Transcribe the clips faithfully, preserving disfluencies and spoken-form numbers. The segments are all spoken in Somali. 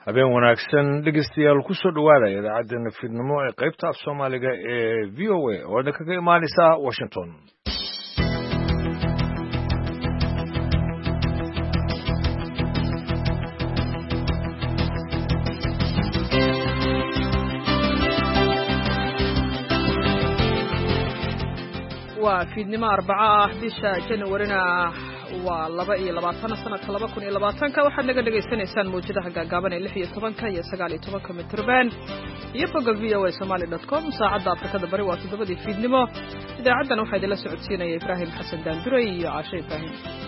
habeen wanaagsan dhegeystayaal ku soo dhawaada idaacadda fiidnimo ee qaybta af Soomaaliga ee V O A oo kaga imaanaysa Washington. waa fiidnimo arbaca ah bisha January-na waa laba iyo labaatan sanadka laba kun iyo labaatan ka waxaad naga dhageysanaysaan muujadaha gaagaaban ee lix iyo toban iyo sagaal iyo toban mitirban iyo bogga v o a somali dot com saacadda Afrikada Bari waa toddobadii fiidnimo idaacaddan waxaa idinla socodsiinaya Ibraahim Xasan Daanduray iyo Caashe Ibraahim.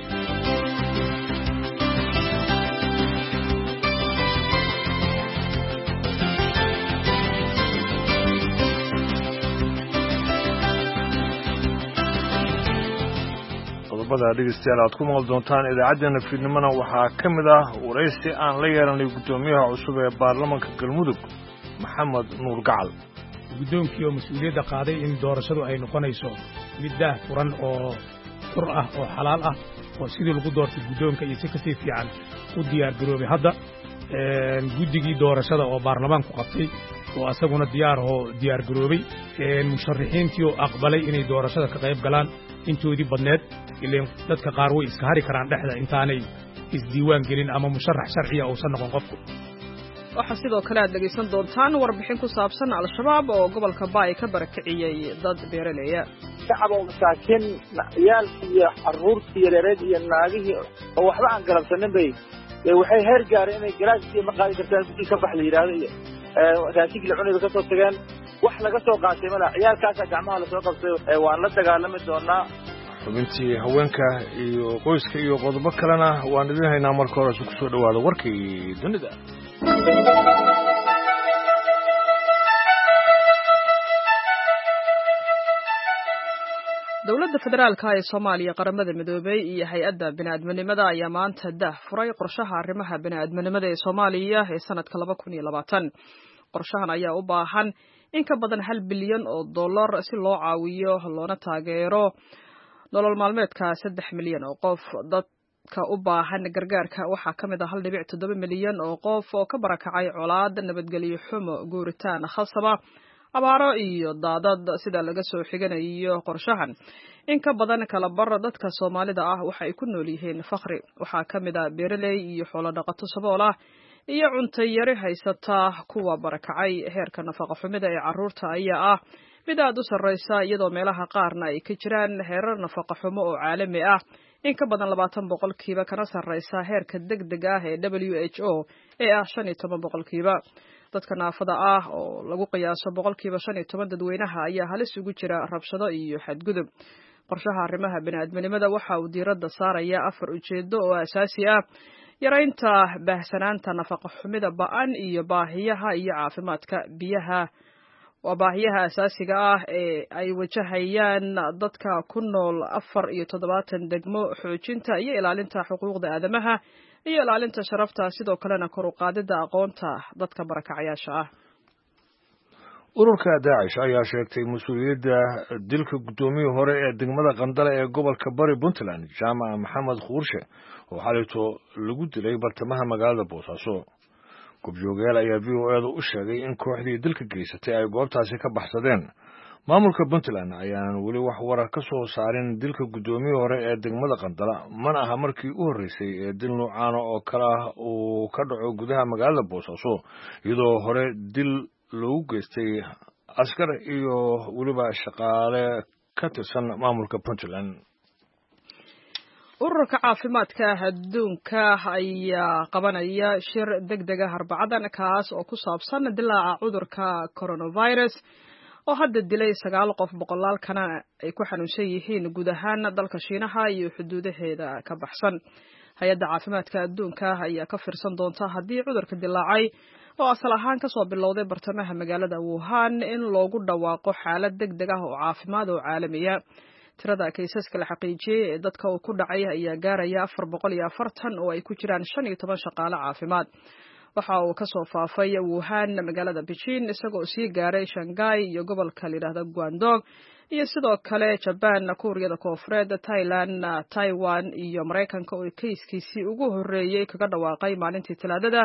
qodobada dhegeystayaal aad ku maqal doontaan idaacaddeena fiidnimona waxaa ka mid ah waraysi aan la yeelanay guddoomiyaha cusub ee baarlamaanka galmudug maxamed nuur gacal. guddoonkii oo mas-uuliyadda qaaday in doorashadu ay noqonayso mid daah furan oo xur ah oo xalaal ah oo sidii lagu doortay guddoonka iyo si kasii fiican u diyaargaroobay hadda guddigii doorashada oo baarlamaanku qabtay oo asaguna diyaarahoo diyaargaroobay musharaxiintii oo aqbalay inay doorashada ka qayb galaan intoodii badneed ileen dadka qaar way iska hari karaan dhexda intaanay isdiiwaan gelin ama musharax sharciya uusan noqon qofku. waxaa sidoo kale aad dhegaysan doontaan warbixin ku saabsan al-shabaab oo gobolka baay ka barakiciyey dad beeraleeya. shacaboo masaakiin ciyaalkii iyo carruurtii yareereed iyo naagihii oo waxba aan galabsanin bay waxay heer gaareen inay garaashkii ma qaadi kartaan guddi ka bax la yidhaahdo iyo raashinkii la cunayba ka soo tageen wax laga soo qaatay mala ciyaalkaasaa gacmaha lasoo qabtay waan la dagaalami doonaa. xubintii haweenka iyo qoyska iyo qodobo kalena waan idin haynaa marka hore ku soo dhawaada warkii dunida. dowladda federaalka ee Soomaaliya qaramada midoobay iyo hay'adda bini'aadminimada ayaa maanta dah furay qorshaha arrimaha bini'aadminimada ee Soomaaliya ee sanadka laba kun iyo labaatan. qorshahan ayaa u baahan in ka badan hal bilyan oo dollar si loo caawiyo loona taageero nolol maalmeedka saddex milyan oo qof. dadka u baahan gargaarka waxaa ka mid ah hal dhibic toddoba milyan oo qof oo ka barakacay colaad, nabadgelyo xumo, guuritaan khasaba, abaaro iyo daadad sida laga soo xiganayo qorshahan. in ka badan kala bar dadka Soomaalida ah waxa ay ku nool yihiin faqri. waxaa ka mid ah beeraley iyo xoolo dhaqato sabool ah iyo cunto yari haysata kuwa barakacay. heerka nafaqo xumida ee carruurta ayaa ah mid aad u sarreysa iyadoo meelaha qaarna ay ka jiraan heerar nafaqo xumo oo caalami ah in ka badan labaatan boqolkiiba kana sarreysa heerka degdega ah ee W H O ee ah shan iyo toban boqolkiiba. dadka naafada ah oo lagu qiyaaso boqolkiiba shan iyo toban dadweynaha ayaa halis ugu jira rabshado iyo xadgudub. qorshaha arrimaha bini'aadminimada waxa uu diiradda saaraya afar ujeedo oo asaasi ah: yaraynta baahsanaanta nafaqo xumida ba'an iyo baahiyaha iyo caafimaadka biyaha waa baahiyaha asaasiga ah ee ay wajahayaan dadka ku nool afar iyo toddobaatan degmo, xoojinta iyo ilaalinta xuquuqda aadamaha iyo ilaalinta sharafta, sidoo kalena kor u qaadida aqoonta dadka barakacayaasha ah. ururka Daacish ayaa sheegtay mas'uuliyadda dilka guddoomiyihii hore ee degmada Qandala ee gobolka Bari Puntland Jaamac Maxamed Khuurshe oo xalito lagu dilay bartamaha magaalada Boosaaso. gobjoogayaal ayaa V O A u sheegay in kooxdii dilka geysatay ay goobtaasi ka baxsadeen. maamulka Puntland ayaan weli wax warar ka soo saarin dilka guddoomiyihii hore ee degmada Qandala, mana aha markii u horeysay ee dil noocan oo kala uu ka dhaco gudaha magaalada Boosaaso, iyadoo hore dil loogu geystay askar iyo weliba shaqaale ka tirsan maamulka Puntland. ururka caafimaadka adduunka ayaa qabanaya shir degdeg ah Arbacadan kaas oo ku saabsan dilaaca cudurka coronavirus oo hadda dilay sagaal qof, boqolaal kana ay ku xanuunsan yihiin guud ahaan dalka Shiinaha iyo xuduudaheeda ka baxsan. hay'adda caafimaadka adduunka ayaa ka fiirsan doonta haddii cudurka dilaacay oo asal ahaan ka soo bilowday bartamaha magaalada Wuhan in loogu dhawaaqo xaalad degdeg ah oo caafimaad oo caalamiya. tirada kaysaska la xaqiijiyay ee dadka uu ku dhacay ayaa gaaraya afar boqol iyo afartan oo ay ku jiraan shan iyo toban shaqaale caafimaad. waxa uu ka soo faafay Wuhan magaalada Beijing isagoo sii gaaray Shanghai iyo gobolka la yiraahdo Guangdong iyo sidoo kale Japan, Kuuriyada Koonfureed, Thailand, Taiwan iyo Mareykanka oo kayskiisii ugu horeeyay kaga dhawaaqay maalintii Talaadada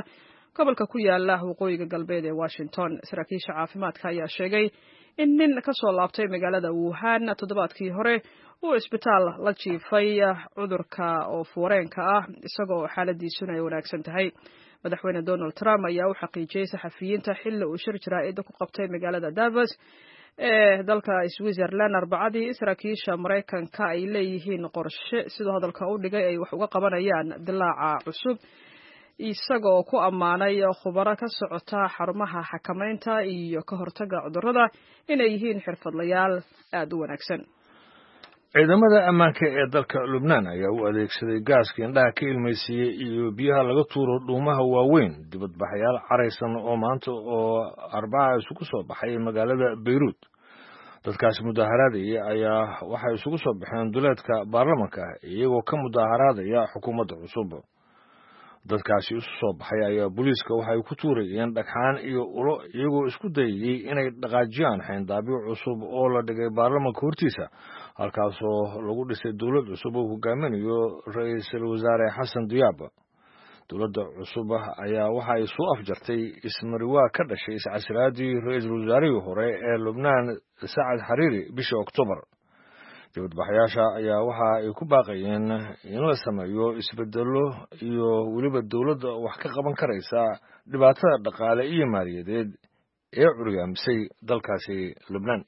gobolka ku yaala waqooyiga galbeed ee Washington. Saraakiisha caafimaadka ayaa sheegay in nin ka soo laabtay magaalada Wuhan toddobaadkii hore uu isbitaal la jiifay cudurka oo fuureenka ah isagoo xaaladiisuna ay wanaagsan tahay. Madaxweyne Donald Trump ayaa u xaqiijiyay saxafiyiinta xilli uu shir jaraa'id ku qabtay magaalada Davos ee dalka Switzerland Arbacadii saraakiisha Mareykanka ay leeyihiin qorshe sidoo hadalka u dhigay ay wax uga qabanayaan dilaaca cusub isagoo ku ammaanay khubaro ka socota xarumaha xakamaynta iyo ka hortagga cudurrada inay yihiin xirfadlayaal aad u wanaagsan. ciidamada ammaanka ee dalka Lubnaan ayaa u adeegsaday gaaska indhaha ka ilmaysiiyey iyo biyaha laga tuuro dhuumaha waaweyn dibadbaxayaal caraysan oo maanta oo Arbaca isugu soo baxay magaalada Beirut. dadkaas mudaharaadaya ayaa waxay isugu soo baxeen duleedka baarlamaanka iyagoo ka mudaharaadaya xukuumadda cusub. dadkaasi isu soo baxay ayaa booliiska waxay ku tuurayeen dhagxaan iyo ulo iyagoo isku dayay inay dhaqaajiyaan xeyndaabyo cusub oo la dhigay baarlamaanka hortiisa halkaasoo lagu dhisay dowlad cusub oo hogaaminayo ra'iisul wasaare Xasan Diyaab. dowladda cusub ayaa waxay soo afjartay ismariwaa ka dhashay iscasilaadii ra'iisul wasaarihii hore ee Lubnaan Saad Hariri bishii Oktoobar. dibadbaxayaasha ayaa waxa ay ku baaqayeen in la sameeyo isbedelo iyo weliba dowladda wax ka qaban karaysa dhibaatada dhaqaale iyo maaliyadeed ee curyaamisay dalkaasi Lubnaan.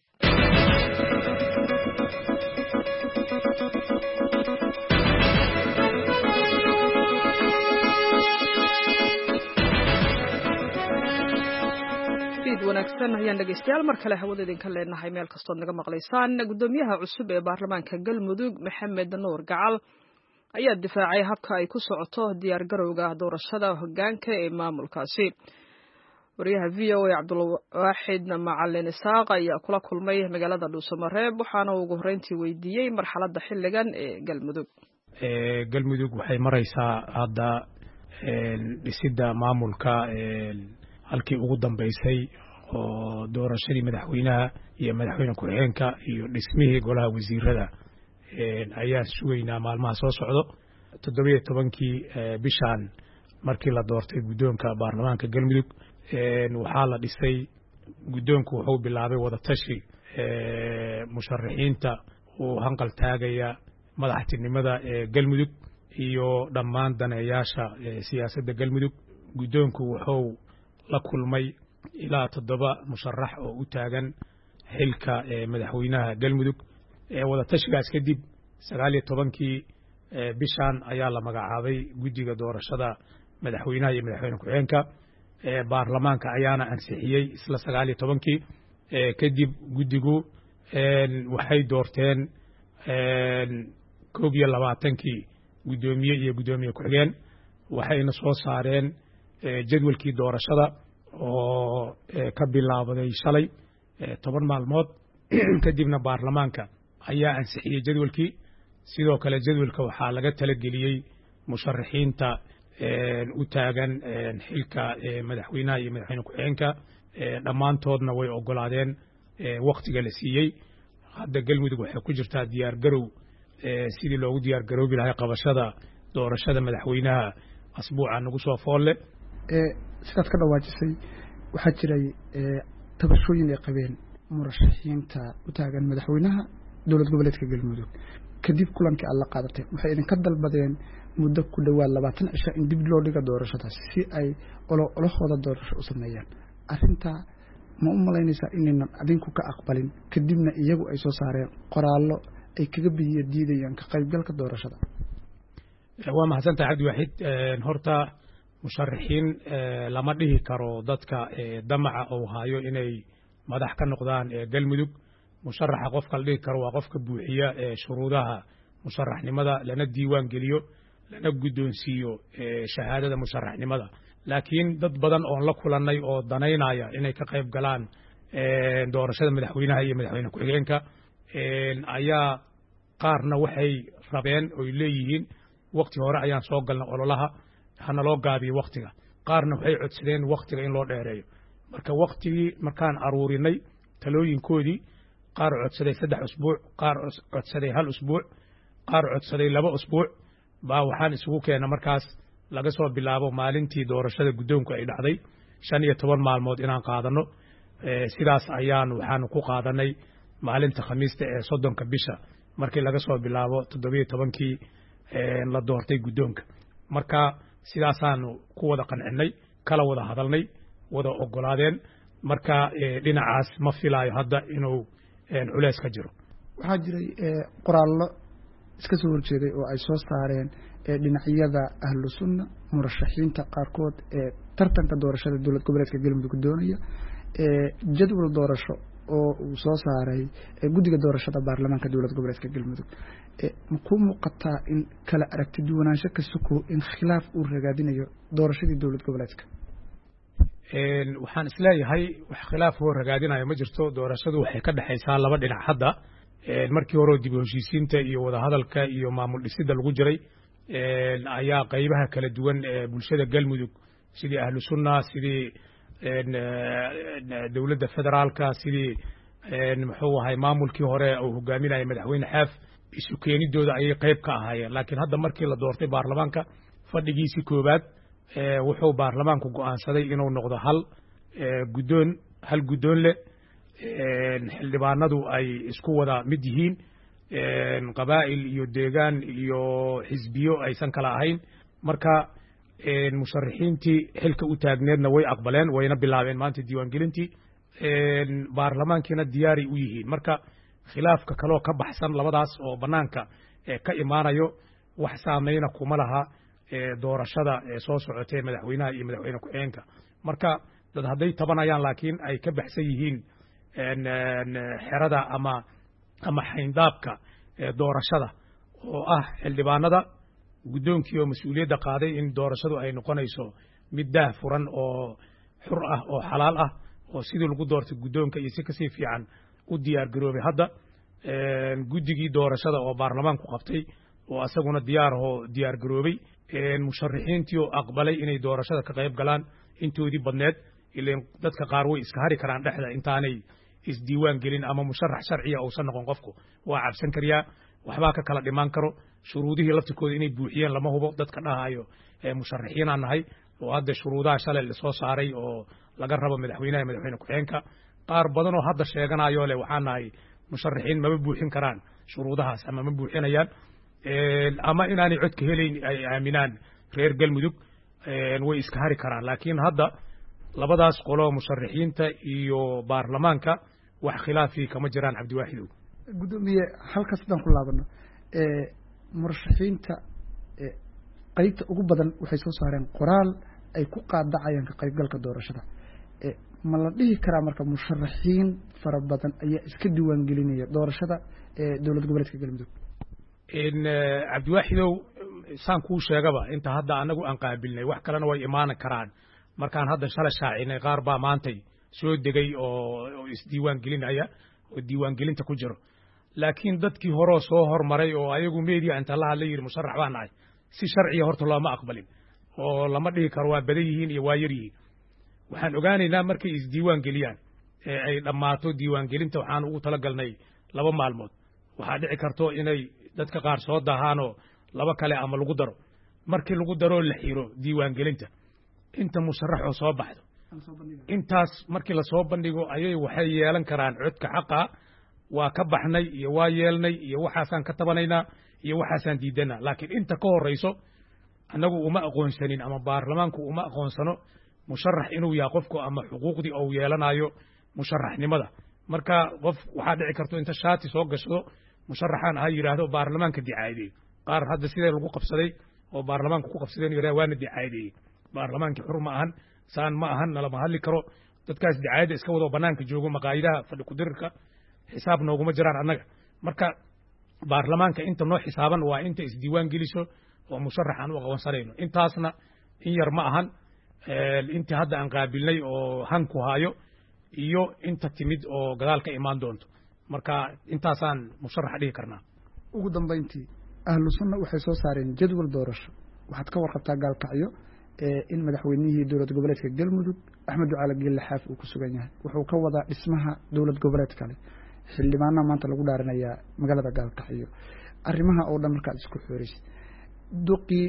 wanaagsan ayaan dhegeystayaal mar kale hawada idinka leenahay meel kastoo naga maqlaysaan. gudoomiyaha cusub ee baarlamaanka Galmudug Maxamed Nuur Gacal ayaa difaacay habka ay ku socoto diyaar garowga doorashada hoggaanka ee maamulkaasi. wariyaha V O A Cabdulwaaxid Macalin Isaaq ayaa kula kulmay magaalada Dhuusamareeb waxaana ugu horreyntii weydiiyey marxaladda xilligan ee Galmudug. ee Galmudug waxay maraysaa hadda dhisidda maamulka halkii ugu dambeysay oo doorashadii madaxweynaha iyo madaxweyne ku-xigeenka iyo dhismihii golaha wasiirada ayaa sugaynaa maalmaha soo socdo. toddoba iyo tobankii bishan markii la doortay guddoonka baarlamaanka Galmudug waxaa la dhisay guddoonku wuxuu bilaabay wada tashi musharaxiinta uu hanqal taagaya madaxtinimada ee Galmudug iyo dhammaan daneeyaasha siyaasadda Galmudug. guddoonku wuxuu la kulmay ilaa toddoba musharax oo u taagan xilka madaxweynaha Galmudug. wada tashigaas kadib sagaal iyo tobankii bishan ayaa la magacaabay guddiga doorashada madaxweynaha iyo madaxweyne ku-xigeenka. baarlamaanka ayaana ansixiyey isla sagaal iyo tobankii kadib guddigu waxay doorteen koob iyo labaatankii guddoomiye iyo guddoomiye ku-xigeen waxayna soo saareen jadwalkii doorashada oo ka bilaabaday shalay toban maalmood kadibna baarlamaanka ayaa ansixiyey jadwalkii. sidoo kale jadwalka waxaa laga talageliyey musharaxiinta u taagan xilka madaxweynaha iyo madaxweyne ku-xigeenka dhammaantoodna way ogolaadeen wakhtiga la siiyey. hadda Galmudug waxay ku jirtaa diyaar garow sidii loogu diyaar garoobi lahaa qabashada doorashada madaxweynaha asbuuca nagu soo foolle. sidaad ka dhawaajisay waxaa jiray tabashooyin ay qabeen murashaxiinta u taagan madaxweynaha dowlad goboleedka Galmudug. kadib kulankii alla qaadatay waxay idinka dalbadeen muddo ku dhawaad labaatan cisho in dib loo dhigo doorashadaas si ay olahooda doorasho u sameeyaan. arrintaa ma u malaynaysaa inaynan adinku ka aqbalin kadibna iyagu ay soo saareen qoraallo ay kaga biyo diidayaan ka qaybgalka doorashada? waa mahadsantahay Cabdiwaaxid. horta musharaxiin lama dhihi karo dadka damaca oo hayo inay madax ka noqdaan Galmudug. musharaxa qofka la dhihi karo waa qofka buuxiya shuruudaha musharaxnimada lana diiwaan geliyo lana guddoonsiiyo shahaadada musharaxnimada. laakiin dad badan oo la kulannay oo danaynaya inay ka qayb galaan doorashada madaxweynaha iyo madaxweyne ku-xigeenka ayaa qaarna waxay rabeen oo leeyihiin waqti hore ayaan soo galnay ololaha hana loo gaabiyo waqtiga. qaarna waxay codsadeen waqtiga in loo dheereeyo. marka waqtigii markaan aruurinay talooyinkoodii qaar codsaday saddex usbuuc qaar codsaday hal usbuuc qaar codsaday laba usbuuc baa waxaan isugu keenay markaas laga soo bilaabo maalintii doorashada guddoonku ay dhacday shan iyo toban maalmood inaan qaadano sidaas ayaan waxaan ku qaadanay maalinta khamiista ee soddonka bisha markii laga soo bilaabo toddobiyo tobankii la doortay guddoonka marka sidaasaan ku wada qancinay kala wada hadalnay wada ogolaadeen marka dhinacaas ma filaayo hadda inuu culays ka jiro waxaa jiray qoraallo iska soo horjeeday oo ay soo saareen dhinacyada ahlu sunna murashaxiinta qaarkood ee tartanka doorashada dowlad goboleedka galmudug doonaya jadwal doorasho oo uu soo saaray guddiga doorashada baarlamaanka dowlad goboleedka galmudug ma ku muuqataa in kala aragti duwanaansho ka sokow in khilaaf uu ragaadinayo doorashadii dowlad goboleedka waxaan isleeyahay wax khilaaf oo ragaadinayo ma jirto doorashadu waxay ka dhexaysaa laba dhinac hadda markii hore dib u heshiisiinta iyo wada hadalka iyo maamul dhisidda lagu jiray ayaa qaybaha kala duwan ee bulshada galmudug sidii ahlu sunna sidii dowladda federaalka sidii muxuu ahay maamulkii hore uu hogaaminayay madaxweyne xaaf isu keenidooda ayay qayb ka ahaayeen laakiin hadda markii la doortay baarlamaanka fadhigiisii koowaad wuxuu baarlamaanku go'aansaday inuu noqdo hal guddoon hal guddoon leh xildhibaanadu ay isku wada mid yihiin qabaa'il iyo deegaan iyo xisbiyo aysan kala ahayn marka musharaxiintii xilka u taagneedna way aqbaleen wayna bilaabeen maanta diiwaangelintii baarlamaankiina diyaaray u yihiin marka khilaafka kaloo ka baxsan labadaas oo bannaanka ka imaanayo wax saamayna kuma laha doorashada soo socotee madaxweynaha iyo madaxweyne ku-xigeenka marka dad hadday tabanayaan laakiin ay ka baxsan yihiin xerada ama ama xayndaabka doorashada oo ah xildhibaanada guddoonkii oo mas-uuliyadda qaaday in doorashadu ay noqonayso mid daah furan oo xur ah oo xalaal ah oo sidii lagu doortay guddoonka iyo si kasii fiican u diyaar garoobay hadda guddigii doorashada oo baarlamaanku qabtay oo asaguna diyaarahoo diyaar garoobay musharaxiintii oo aqbalay inay doorashada ka qayb galaan intoodii badneed ileen dadka qaar way iska hari karaan dhexda intaanay isdiiwaan gelin ama musharax sharciya uusan noqon qofku waa cabsan kariyaa waxbaa ka kala dhimaan karo shuruudihii laftirkooda inay buuxiyeen lama hubo dadka dhahayo musharaxiinaan nahay oo hadda shuruudaha shalay lasoo saaray oo laga rabo madaxweynaha madaxweyne ku-xigeenka qaar badan oo hadda sheeganayo leh waxaan nahay musharaxiin mama buuxin karaan shuruudahaas ama ma buuxinayaan ama inaanay codka helayn ay aaminaan reer galmudug way iska hari karaan laakiin hadda labadaas qolo musharaxiinta iyo baarlamaanka wax khilaafii kama jiraan cabdiwaaxidow guddoomiye halkaas haddaan ku laabano murashaxiinta qaybta ugu badan waxay soo saareen qoraal ay ku qaadacayaan ka qaybgalka doorashada ma la dhihi karaa marka musharaxiin fara badan ayaa iska diiwaan gelinaya doorashada dowlad goboleedka galmudug cabdiwaaxidow saan kuu sheegaba inta hadda anagu aan qaabilnay wax kalena way imaanan karaan markaan hadda shalay shaacinay qaar baa maantay soo degay oo isdiiwaan gelinaya oo diiwaan gelinta ku jiro laakiin dadkii horeo soo hormaray oo ayagu media inta la hadla yidhi musharax baa nahay si sharciya horta looma aqbalin oo lama dhihi karo waa badan yihiin iyo waa yar yihiin waxaan ogaanaynaa markay isdiiwaan geliyaan ee ay dhammaato diiwaan gelinta waxaan ugu talagalnay laba maalmood waxaa dhici karto inay dadka qaar soo daahaanoo laba kale ama lagu daro markii lagu daroo la xiro diiwaan gelinta inta musharaxoo soo baxdo intaas markii lasoo bandhigo ayay waxay yeelan karaan codka xaqa waa ka baxnay iyo waa yeelnay iyo waxaasaan ka tabanaynaa iyo waxaasaan diidanaa laakiin inta ka horrayso annagu uma aqoonsanin ama baarlamaanku uma aqoonsano musharax inuu yahay qofku ama xuquuqdii ou yeelanayo musharaxnimada marka qof waxaa dhici karto inta shaati soo gashado musharaxaan aha yidhaahdo baarlamaanka dicaadeey qaar hadda sidee lagu qabsaday oo baarlamaanku ku qabsadeen yidhahda waana dicaadeeyey baarlamaankii xur ma ahan saan ma ahan nalama hadli karo dadkaas dicaayadda iska wado bannaanka joogo maqaayidaha fadhi kudirirka xisaab nooguma jiraan annaga marka baarlamaanka inta noo xisaaban waa inta isdiiwaan geliso oo musharax aan u aqoonsanayno intaasna in yar ma ahan intii hadda aan qaabilnay oo hanku haayo iyo inta timid oo gadaal ka imaan doonto marka intaasaan musharax dhihi karnaa ugu dambayntii ahlu sunna waxay soo saareen jadwal doorasho waxaad ka warqabtaa gaalkacyo in madaxweynihii dowlad goboleedka galmudug axmed ducaale geelle xaaf uu ku sugan yahay wuxuu ka wadaa dhismaha dowlad goboleed kale xildhibaanaha maanta lagu dhaarinayaa magaalada gaalkacyo arrimaha oo dhan markaad isku xooraysid duqii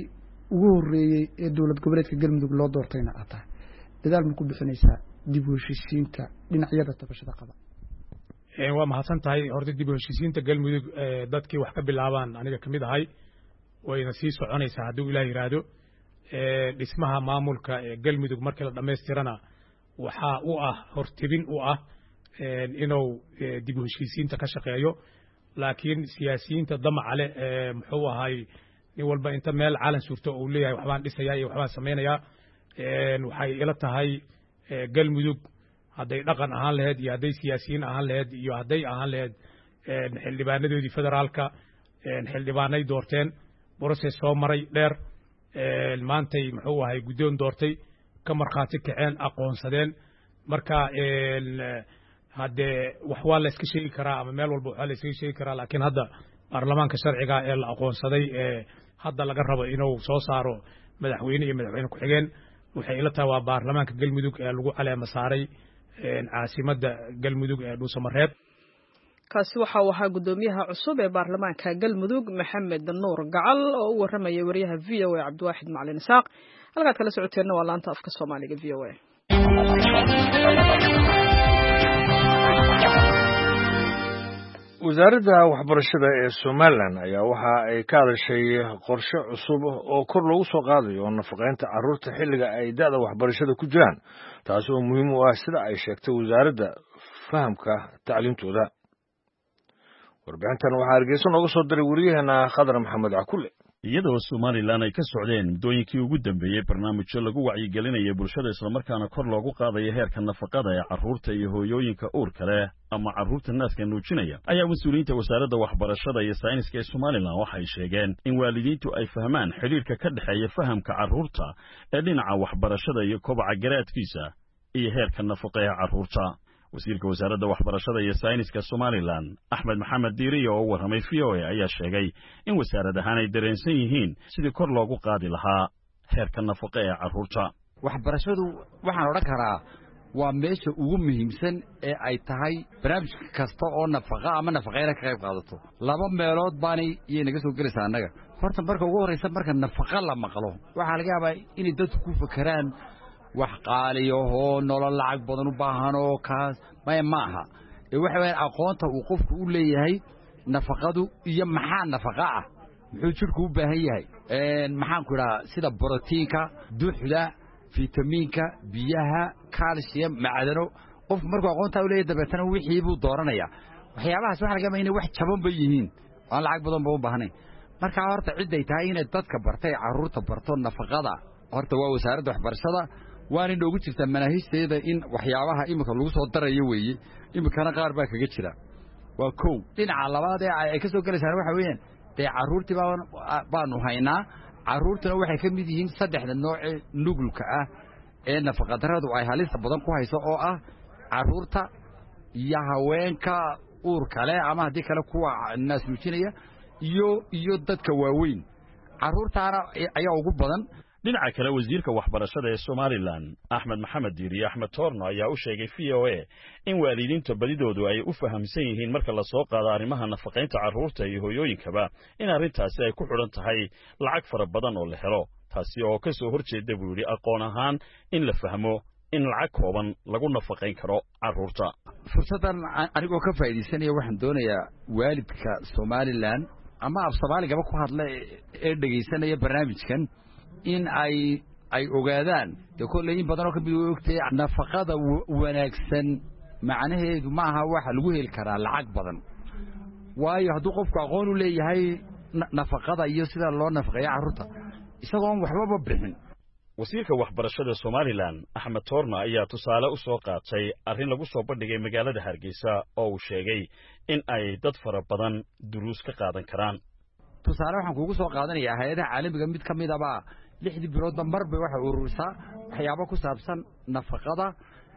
ugu horeeyay ee dowlad goboleedka galmudug loo doortayna aad tahay dadaal ma ku bixinaysaa dib u heshiisiinta dhinacyada tabashada qaba waa mahadsan tahay horta dib u heshiisiinta galmudug dadkii wax ka bilaabaan aniga ka mid ahay wayna sii soconaysaa hadduu ilaah yidhaahdo dhismaha maamulka ee galmudug markii la dhammaystirana waxaa u ah hortebin u ah inuu dib u heshiisiinta ka shaqeeyo laakiin siyaasiyiinta damaca leh muxuu ahay nin walba inta meel calan suurto uu leeyahay waxbaan dhisayaa iyo waxbaan samaynayaa waxay ila tahay galmudug hadday dhaqan ahaan lahayd iyo hadday siyaasiyiin ahaan lahayd iyo hadday ahaan lahayd xildhibaanadoodii federaalka xildhibaanay doorteen broses soo maray dheer maantay muxuu ahay guddoon doortay ka markhaati kaceen aqoonsadeen marka haddee wax waa la iska sheegi karaa ama meel walba waxaa la iskaga sheegi karaa laakiin hadda baarlamaanka sharciga ee la aqoonsaday ee hadda laga rabo inuu soo saaro madaxweyne iyo madaxweyne ku-xigeen waxay ila tahay waa baarlamaanka galmudug ee lagu caleema saaray caasimadda galmudug ee dhuusamareeb kaasi waxa uu ahaa guddoomiyaha cusub ee baarlamaanka galmudug maxamed nuur gacal oo u warramaya wariyaha v o a cabdiwaaxid macalin isaaq halkaad kala socoteenna waa laanta afka soomaaliga v o a wasaaradda waxbarashada ee somalilan ayaa waxa ay ka hadashay qorshe cusub oo kor loogu soo qaadayo nafaqeynta carruurta xilliga ay da'da waxbarashada ku jiraan taasi oo muhiim u ah sida ay sheegtay wasaaradda fahamka tacliintooda warbixintan waxaa hargeysa nooga soo diray wariyaheena khadar maxamed cakulle iyadoo somalilan ay ka socdeen muddooyinkii ugu dambeeyey barnaamijyo lagu wacyigelinaya bulshada islamarkaana kor loogu qaadayo heerka nafaqada ee carruurta iyo hooyooyinka uurka leh ama carruurta naaska nuujinaya ayaa mas-uuliyiinta wasaaradda waxbarashada iyo sayniska ee somalilan waxay sheegeen in waalidiintu ay fahmaan xidhiirka ka dhexeeya fahamka carruurta ee dhinaca waxbarashada iyo kobaca garaadkiisa iyo heerka nafaqa ee carruurta wasiirka wasaaradda waxbarashada iyo sayniska somalilan axmed maxamed diiriya oo u warramay v o a ayaa sheegay in wasaarad ahaan ay dareensan yihiin sidii kor loogu qaadi lahaa heerka nafaqa ee carruurta waxbarashadu waxaan odhan karaa waa meesha ugu muhiimsan ee ay tahay barnaamij kasta oo nafaqa ama nafaqeyna ka qayb qaadato laba meelood baanay iyay naga soo gelaysaa annaga horta marka ugu horraysa marka nafaqa la maqlo waxaa laga yaabaa inay dadku ku fakeraan wax qaaliyahoo nolol lacag badan u baahan oo kaas maya ma aha ee waxa weyaan aqoonta uu qofku u leeyahay nafaqadu iyo maxaa nafaqa ah muxuu jidhku u baahan yahay maxaanku idhahaa sida brotiinka duxda fitamiinka biyaha calcium macdano qofku markuu aqoontaa u leeyahay dabeetana wixii buu dooranaya waxyaabahaas waxa laga yaabaa inay wax jaban ba yihiin aan lacag badan ba u baahnayn markaa horta cidday tahay inay dadka bartay carruurta barto nafaqada horta waa wasaaradda waxbarashada waana inoogu jirtaa manaahiijteeda in waxyaabaha iminka lagu soo darayo weeye iminkana qaar baa kaga jira waa kow dhinaca labaad ee ay ka soo gelaysaan waxa weeyaan dee carruurtii baanu haynaa carruurtuna waxay ka mid yihiin saddexda noocee nugulka ah ee nafaqadarradu ay halista badan ku hayso oo ah carruurta iyo haweenka uurka leh ama haddii kale kuwa naas nuujinaya iyo iyo dadka waaweyn carruurtaana ayaa ugu badan dhinaca kale wasiirka waxbarashada ee somalilan axmed maxamed diiriye axmed toorno ayaa u sheegay v o a in waalidiinta badidoodu ay u fahamsan yihiin marka la soo qaado arrimaha nafaqaynta carruurta iyo hooyooyinkaba in arrintaasi ay ku xidhan tahay lacag fara badan oo la helo taasi oo ka soo hor jeeda buu yidhi aqoon ahaan in la fahmo in lacag kooban lagu nafaqayn karo carruurta fursaddan anigoo ka faa'iidaysanaya waxaan doonayaa waalidka somalilan ama af soomaaligaba ku hadla ee dhegaysanaya barnaamijkan in ay ay ogaadaan dee kolley in badanoo ka mid way ogtahay nafaqada wanaagsan macnaheedu ma aha waxa lagu heli karaa lacag badan waayo hadduu qofku aqoon u leeyahay nafaqada iyo sida loo nafaqeeyo carruurta isagoon waxbaba bixin wasiirka waxbarashada somalilan axmed toorno ayaa tusaale u soo qaatay arrin lagu soo bandhigay magaalada hargeysa oo uu sheegay in ay dad fara badan duruus ka qaadan karaan tusaale waxaan kuugu soo qaadanayaa hay-adaha caalamiga mid ka midabaa lixdii biloodba mar bay waxay ururisaa waxyaabo ku saabsan nafaqada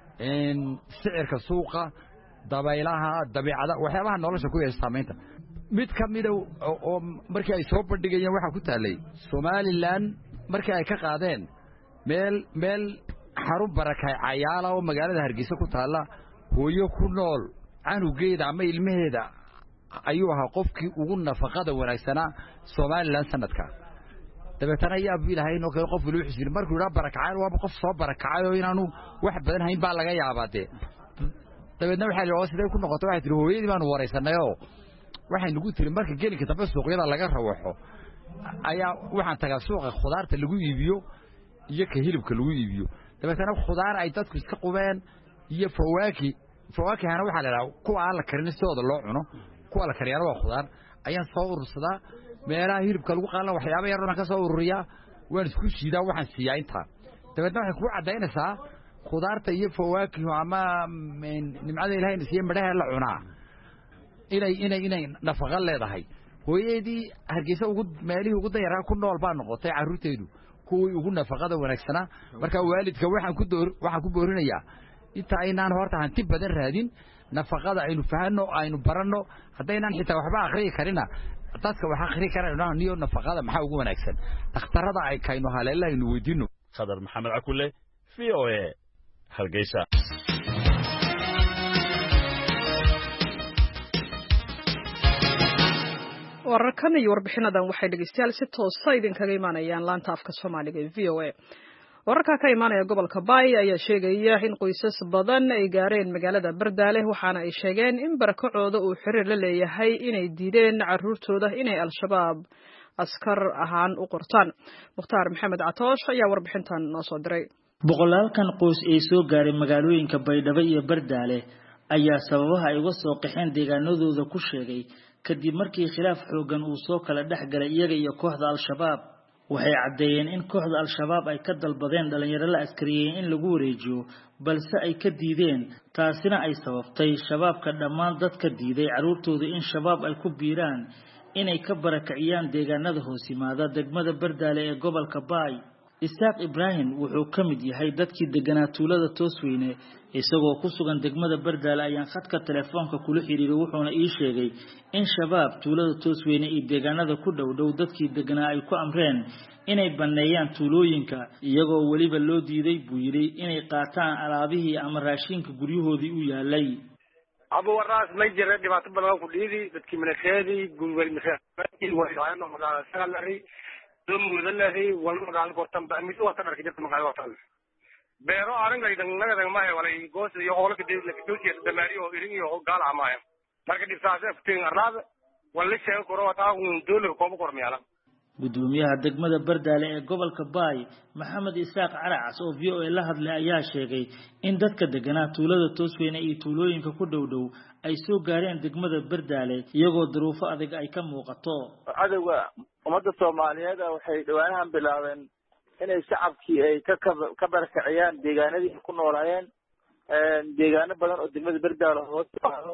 sicirka suuqa dabaylaha dabiicada waxyaabaha nolosha ku yeesha saamaynta mid ka mida oo markii ay soo bandhigayeen waxaa ku taallay somalilan markii ay ka qaadeen meel meel xarun barakay cayaala oo magaalada hargeysa ku taalla hooyo ku nool canugeeda ama ilmaheeda ayuu ahaa qofkii ugu nafaqada wanaagsanaa somalilan sanadka dabeetana yaa buu ilaahay inoo kale qof wali wuxuu yiri markuu ila barakacay waa qof soo barakacay oo inaanu wax badan hayn baa laga yaabaa de dabeetna waxa la oo sidee ku noqoto waxa tiri hooyadii baan wareysanay oo waxay nagu tiri marka gelinka dambe suuqyada laga rawaxo ayaa waxaan tagaa suuqa khudaarta lagu iibiyo iyo ka hilibka lagu iibiyo dabeetana khudaar ay dadku iska qubeen iyo fawaaki fawaakihana waxa la yiraahdaa kuwa aan la karin sidoo loo cuno kuwa la kariyana waa khudaar ayaan soo urursadaa meelaha hilibka lagu qaadan waxyaabo yar oo ka soo ururiya waan isku shiidaa waxaan siiyaa inta dabeetna waxay ku cadaynaysaa khudaarta iyo fawaakihu ama nimcada ilaahay nasiye madhaha la cunaa inay inay inay nafaqo leedahay hooyadii hargeysa ugu meelihii ugu dayara ku nool baa noqotay caruurteedu kuwii ugu nafaqada wanaagsanaa marka waalidka waxaan ku door waxaan ku boorinayaa inta aynaan horta hanti badan raadin nafaqada aynu fahanno aynu baranno haddaynaan xitaa waxba akhriyi karina dadka wax akhri karana niyo nafaqada maxaa ugu wanaagsan dhakhtarada ay kayno haleelaynu weydiino Khadar Maxamed Cakulle V O A Hargeysa wararkan iyo warbixinadan waxay dhageystayaal si toos ah idinkaga imaanayaan laanta afka Soomaaliga ee V O A wararka ka imaanaya gobolka Bay ayaa sheegaya in qoysas badan ay gaareen magaalada Bardaale waxaana ay sheegeen in barakacooda uu xiriir la leeyahay inay diideen caruurtooda inay al-shabaab askar ahaan u qortaan Mukhtaar Maxamed Catoosh ayaa warbixintan noo soo diray boqolaalkan qoys ay soo gaareen magaalooyinka Baydhabo iyo Bardaale ayaa sababaha ay uga soo qaxeen deegaanadooda ku sheegay kadib markii khilaaf xoogan uu soo kala dhaxgalay iyaga iyo kooxda al-shabaab waxay cadeeyeen in kooxda al-shabaab ay ka dalbadeen dhalinyaro la askariyay in lagu wareejiyo balse ay ka diideen taasina ay sababtay shabaabka dhammaan dadka diiday caruurtooda in shabaab ay ku biiraan inay ka barakaciyaan deegaanada hoos yimaada degmada Bardaale ee gobolka Bay Isaaq Ibrahim wuxuu ka mid yahay dadkii deganaa tuulada Toosweyne isagoo ku sugan degmada Bardaale ayaan khadka telefoonka kula xiriiray wuxuuna ii sheegay in shabaab tuulada Toosweyne iyo deegaanada ku dhow dhow dadkii deganaa ay ku amreen inay baneeyaan tuulooyinka iyagoo waliba loo diiday buu yiri inay qaataan alaabihii ama raashinka guryahoodii u yaalay abu waraas ma jira dhibaato badan ku dhiidi dadkii maleesheedii gurwel mashaqadii waxaana magaala salari dumudalahi wal magaala qortan baamid waa tan arkay magaala qortan beero arangay dangnaga ma hay walay goos iyo howlka deegaanka ka doosiya damaari oo irin iyo gaal amaaya marka dhibsaas afteen arlaad wal sheeg koro taa uu dowlad koob kormeela gudoomiyaha degmada Bardaale ee gobolka Bay Maxamed Isaaq Caracas oo V O A la hadlay ayaa sheegay in dadka deganaa tuulada Toosweyne iyo tuulooyinka ku dhow dhow ay soo gaareen degmada Bardaale iyagoo duruufo adag ay ka muuqato adawga umada Soomaaliyeed waxay dhawaanahan bilaabeen inay shacabkii ay ka ka barakaciyaan deegaanadii ku noolaayeen ee deegaano badan oo degmada Bardaale hoos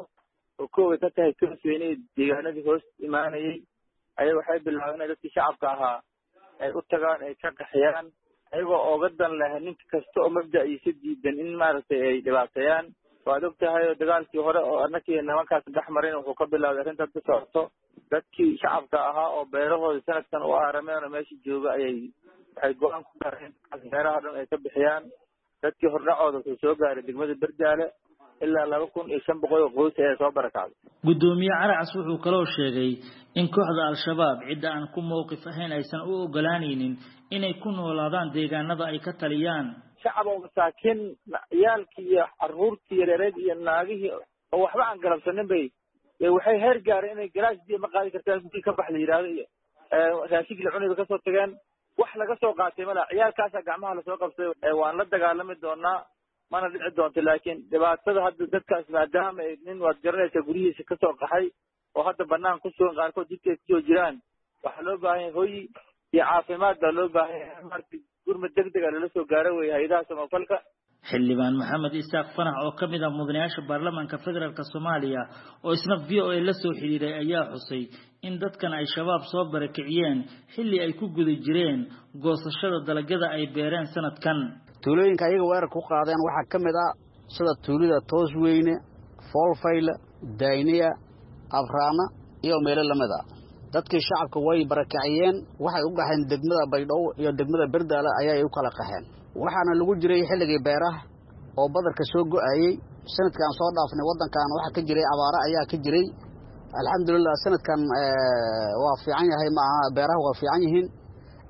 oo koow ka tahay Toosweyne deegaanadii hoos imaanayay ayaga waxay bilaabeen dadkii shacabka ahaa ay u tagaan ay ka qaxiyaan ayagoo ooga dan leh nin kasta oo mabda'iisa diidan in maaragtay ay dhibaateeyaan waad ogtahay dagaalkii hore oo annakii nimankaas dhaxmarin wuxuu ka bilaabay arrintaas ka socoto dadkii shacabka ahaa oo beerahooda sanadkan u aarameen oo meesha jooga ayay waxay go'aan ku gaareen beeraha dhan ay ka bixiyaan dadkii hordhacooda wuxuu soo gaaray degmada Bardaale ilaa laba kun iyo shan boqol oo qoys ay soo barakacday gudoomiye Caracas wuxuu kaloo sheegay in kooxda al-shabaab cid aan ku mowqif ahayn aysan u ogolaanaynin inay ku noolaadaan deegaanada ay ka taliyaan shacab oo masaakiin ciyaalkii iyo caruurtii yareed iyo naagihii oo waxba aan galabsanin bay waxay heer gaareen inay garaashii ma qaadi kartaan guddi ka bax la yiraahdo iyo raashigii cunida ka soo tageen wax laga soo qaatay mala ciyaalkaas gacmaha la soo qabtay waan la dagaalami doonaa mana dhici doonto laakiin dhibaatada hadda dadkaas maadaama ay nin waad garanaysaa gurihiisa ka soo qaxay oo hadda banaan ku sugan qaarkood jidkay ku soo jiraan waxaa loo baahan yahay hooy iyo caafimaad baa loo baahan yahay markii gurmad degdeg ah lala soo gaaro weeye hay'adaha samafalka xildhibaan Maxamed Isaaq Fanax oo ka mid ah mudanayaasha baarlamaanka federaalka Soomaaliya oo isna V O A la soo xiriiray ayaa xusay in dadkan ay shabaab soo barakiciyeen xilli ay ku guda jireen goosashada dalagyada ay beereen sanadkan tuulooyinka ayaga weerar ku qaadeen waxa kamid ah sida tuulada Toosweyne Foolfayl Dayniya Abraana iyo meel lamida dadkii shacabka way barakiciyeen waxay u gaxeen degmada Baydhabo iyo degmada Bardaale ayay u kala qaxeen waxaana lagu jiray xilligii beeraha oo badarka soo go'ayay sanadkan soo dhaafnay wadankan waxa ka jiray abaara ayaa ka jiray alxamdulillah sanadkan waa fiican yahay ma beeraha waa fiican yihiin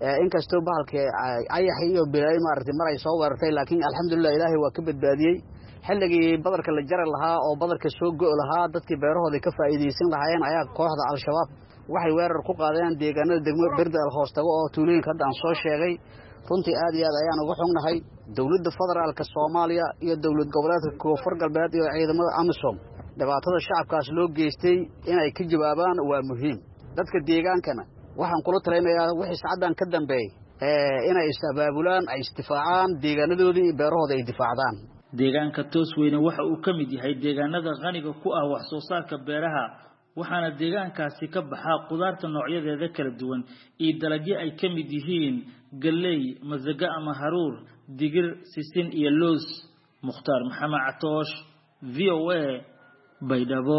inkastoo bahalka ayax iyo bilay maartay mar ay soo weerartay laakiin alxamdulillah ilaahay waa ka badbaadiyay xilligii badarka la jaray lahaa oo badarka soo go'o lahaa dadkii beerahooda ka faa'iideysan lahaayeen ayaa kooxda al-shabaab waxay weerar ku qaadeen deegaanada degmada Bardal hoostaga oo tuulooyinka hadda aan soo sheegay runtii aad iyo aad ayaan uga xognahay dawladda federaalka Soomaaliya iyo dawlad goboleedka Koonfur Galbeed iyo ciidamada AMISOM dhibaatada shacabkaas loo geystay inay ka jawaabaan waa muhiim dadka deegaankana waxaan kula talinayaa wixii saacadan ka dambeeyay ee inay isabaabulaan ay istifaacaan deegaanadoodii iyo beerahooda ay difaacdaan deegaanka Toosweyne waxa uu ka mid yahay deegaanada qaniga ku ah wax soo saarka beeraha waxaana deegaankaasi ka baxaa qudaarta noocyadeeda kala duwan iyo dalagyo ay ka mid yihiin galley masago ama haruur digir sisin iyo loos Mukhtaar Maxamed Catoosh V O A Baydhabo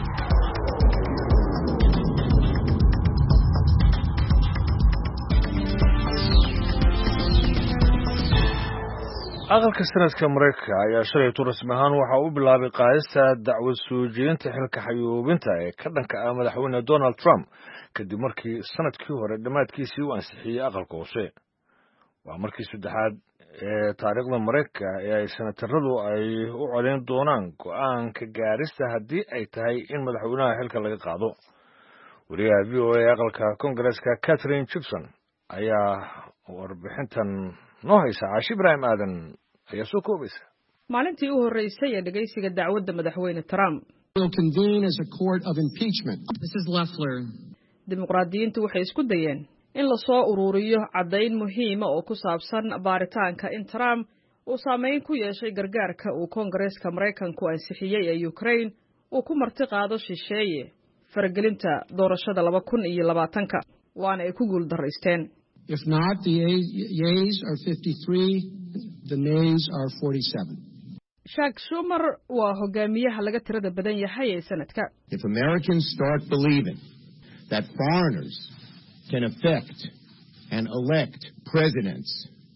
aqalka sanadka Mareykanka ayaa shalay rasmi ahaan waxa uu bilaabay qaadista dacwad soo jeedinta xilka xayuubinta ee ka dhanka ah madaxweyne Donald Trump kadib markii sanadkii hore dhamaadkiisii uu ansixiyay aqalka hoose waa markii saddexaad ee taariikhda Mareykanka ee ay senataradu ay u codeyn doonaan go'aanka gaarista haddii ay tahay in madaxweynaha xilka laga qaado wariyaha V O A aqalka Congress-ka Catherine Gibson ayaa warbixintan noo haysa Caashi Ibraahim Aadan ayaa soo koobaysa maalintii u horeysay ee dhageysiga dacwadda madaxweyne Trump dimuqraadiyiintu waxay isku dayeen in la soo ururiyo caddayn muhiima oo ku saabsan baaritaanka in Trump uu saameyn ku yeeshay gargaarka uu Kongareeska Mareykanku ansixiyay ee Ukraine uu ku marti qaado shisheeye faragelinta doorashada laba kun iyo labaatanka waana ay ku guul daraysteen. If not, the yeas are fifty-three, the nays are forty-seven. Chuck Schumer waa hogaamiyaha laga tirada badan yahay ee sanadka. If Americans start believing that foreigners can affect and elect presidents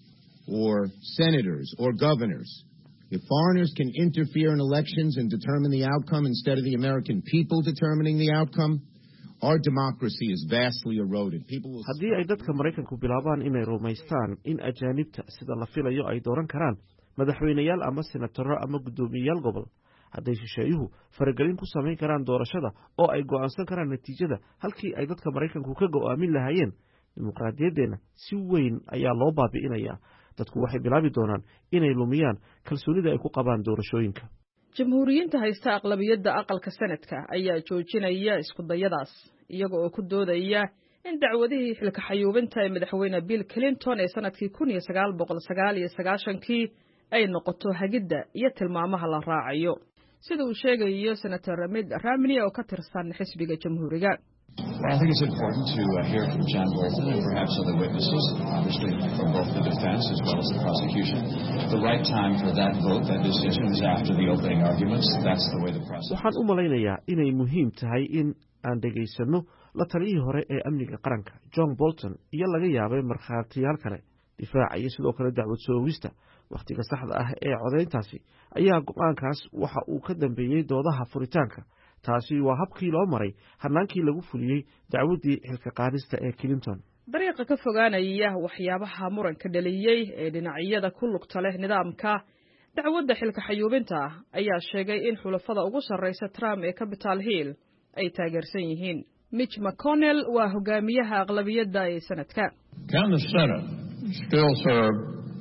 or senators or governors, if foreigners can interfere in elections and determine the outcome instead of the American people determining the outcome, our democracy is vastly eroded. People will haddii ay dadka Mareykanku bilaabaan inay rumaystaan in ajaanibta sida la filayo ay dooran karaan madaxweynayaal ama senataro ama guddoomiyayaal gobol hadday shisheeyuhu faragelin ku samayn karaan doorashada oo ay go'aansan karaan natiijada halkii ay dadka Mareykanku ka go'aamin lahaayeen dimuqraadiyadeena si weyn ayaa loo baabi'inayaa dadku waxay bilaabi doonaan inay lumiyaan kalsoonida ay ku qabaan doorashooyinka. Jamhuuriyiinta haysta aqlabiyadda aqalka sanadka ayaa joojinaya isku dayadaas iyaga oo ku doodaya in dacwadihii xilka xayuubinta ee madaxweyne Bill Clinton ee sanadkii kun iyo sagaal boqol sagaal iyo sagaashan-kii ay noqoto hagidda iyo tilmaamaha la raacayo sida uu sheegayo senator Mitt Romney oo ka tirsan xisbiga jamhuuriga. Well, I think it's important to uh, hear from John Bolton and perhaps other witnesses, obviously from both the defense as well as the prosecution. The right time for that vote, that decision, is after the opening arguments. That's the way the process. Waxaan u malaynayaa inay muhiim tahay in aan dhageysano la taliyihii hore ee amniga qaranka John Bolton iyo laga yaabay markhaatiyaal kale difaaca iyo sidoo kale dacwad soogista waqtiga saxda ah ee codeyntaasi ayaa go'aankaas waxa uu ka dambeeyay doodaha furitaanka taasi waa habkii loo maray hanaankii lagu fuliyay dacwadii xilka qaadista ee Clinton. dariiqa ka fogaanaya waxyaabaha muranka dhaliyay ee dhinacyada ku lugta leh nidaamka dacwadda xilka xayuubinta ayaa sheegay in xulafada ugu sarreysa Trump ee Capitol Hill ay taageersan yihiin. Mitch McConnell waa hogaamiyaha aqlabiyadda ee sanadka. Can the Senate still serve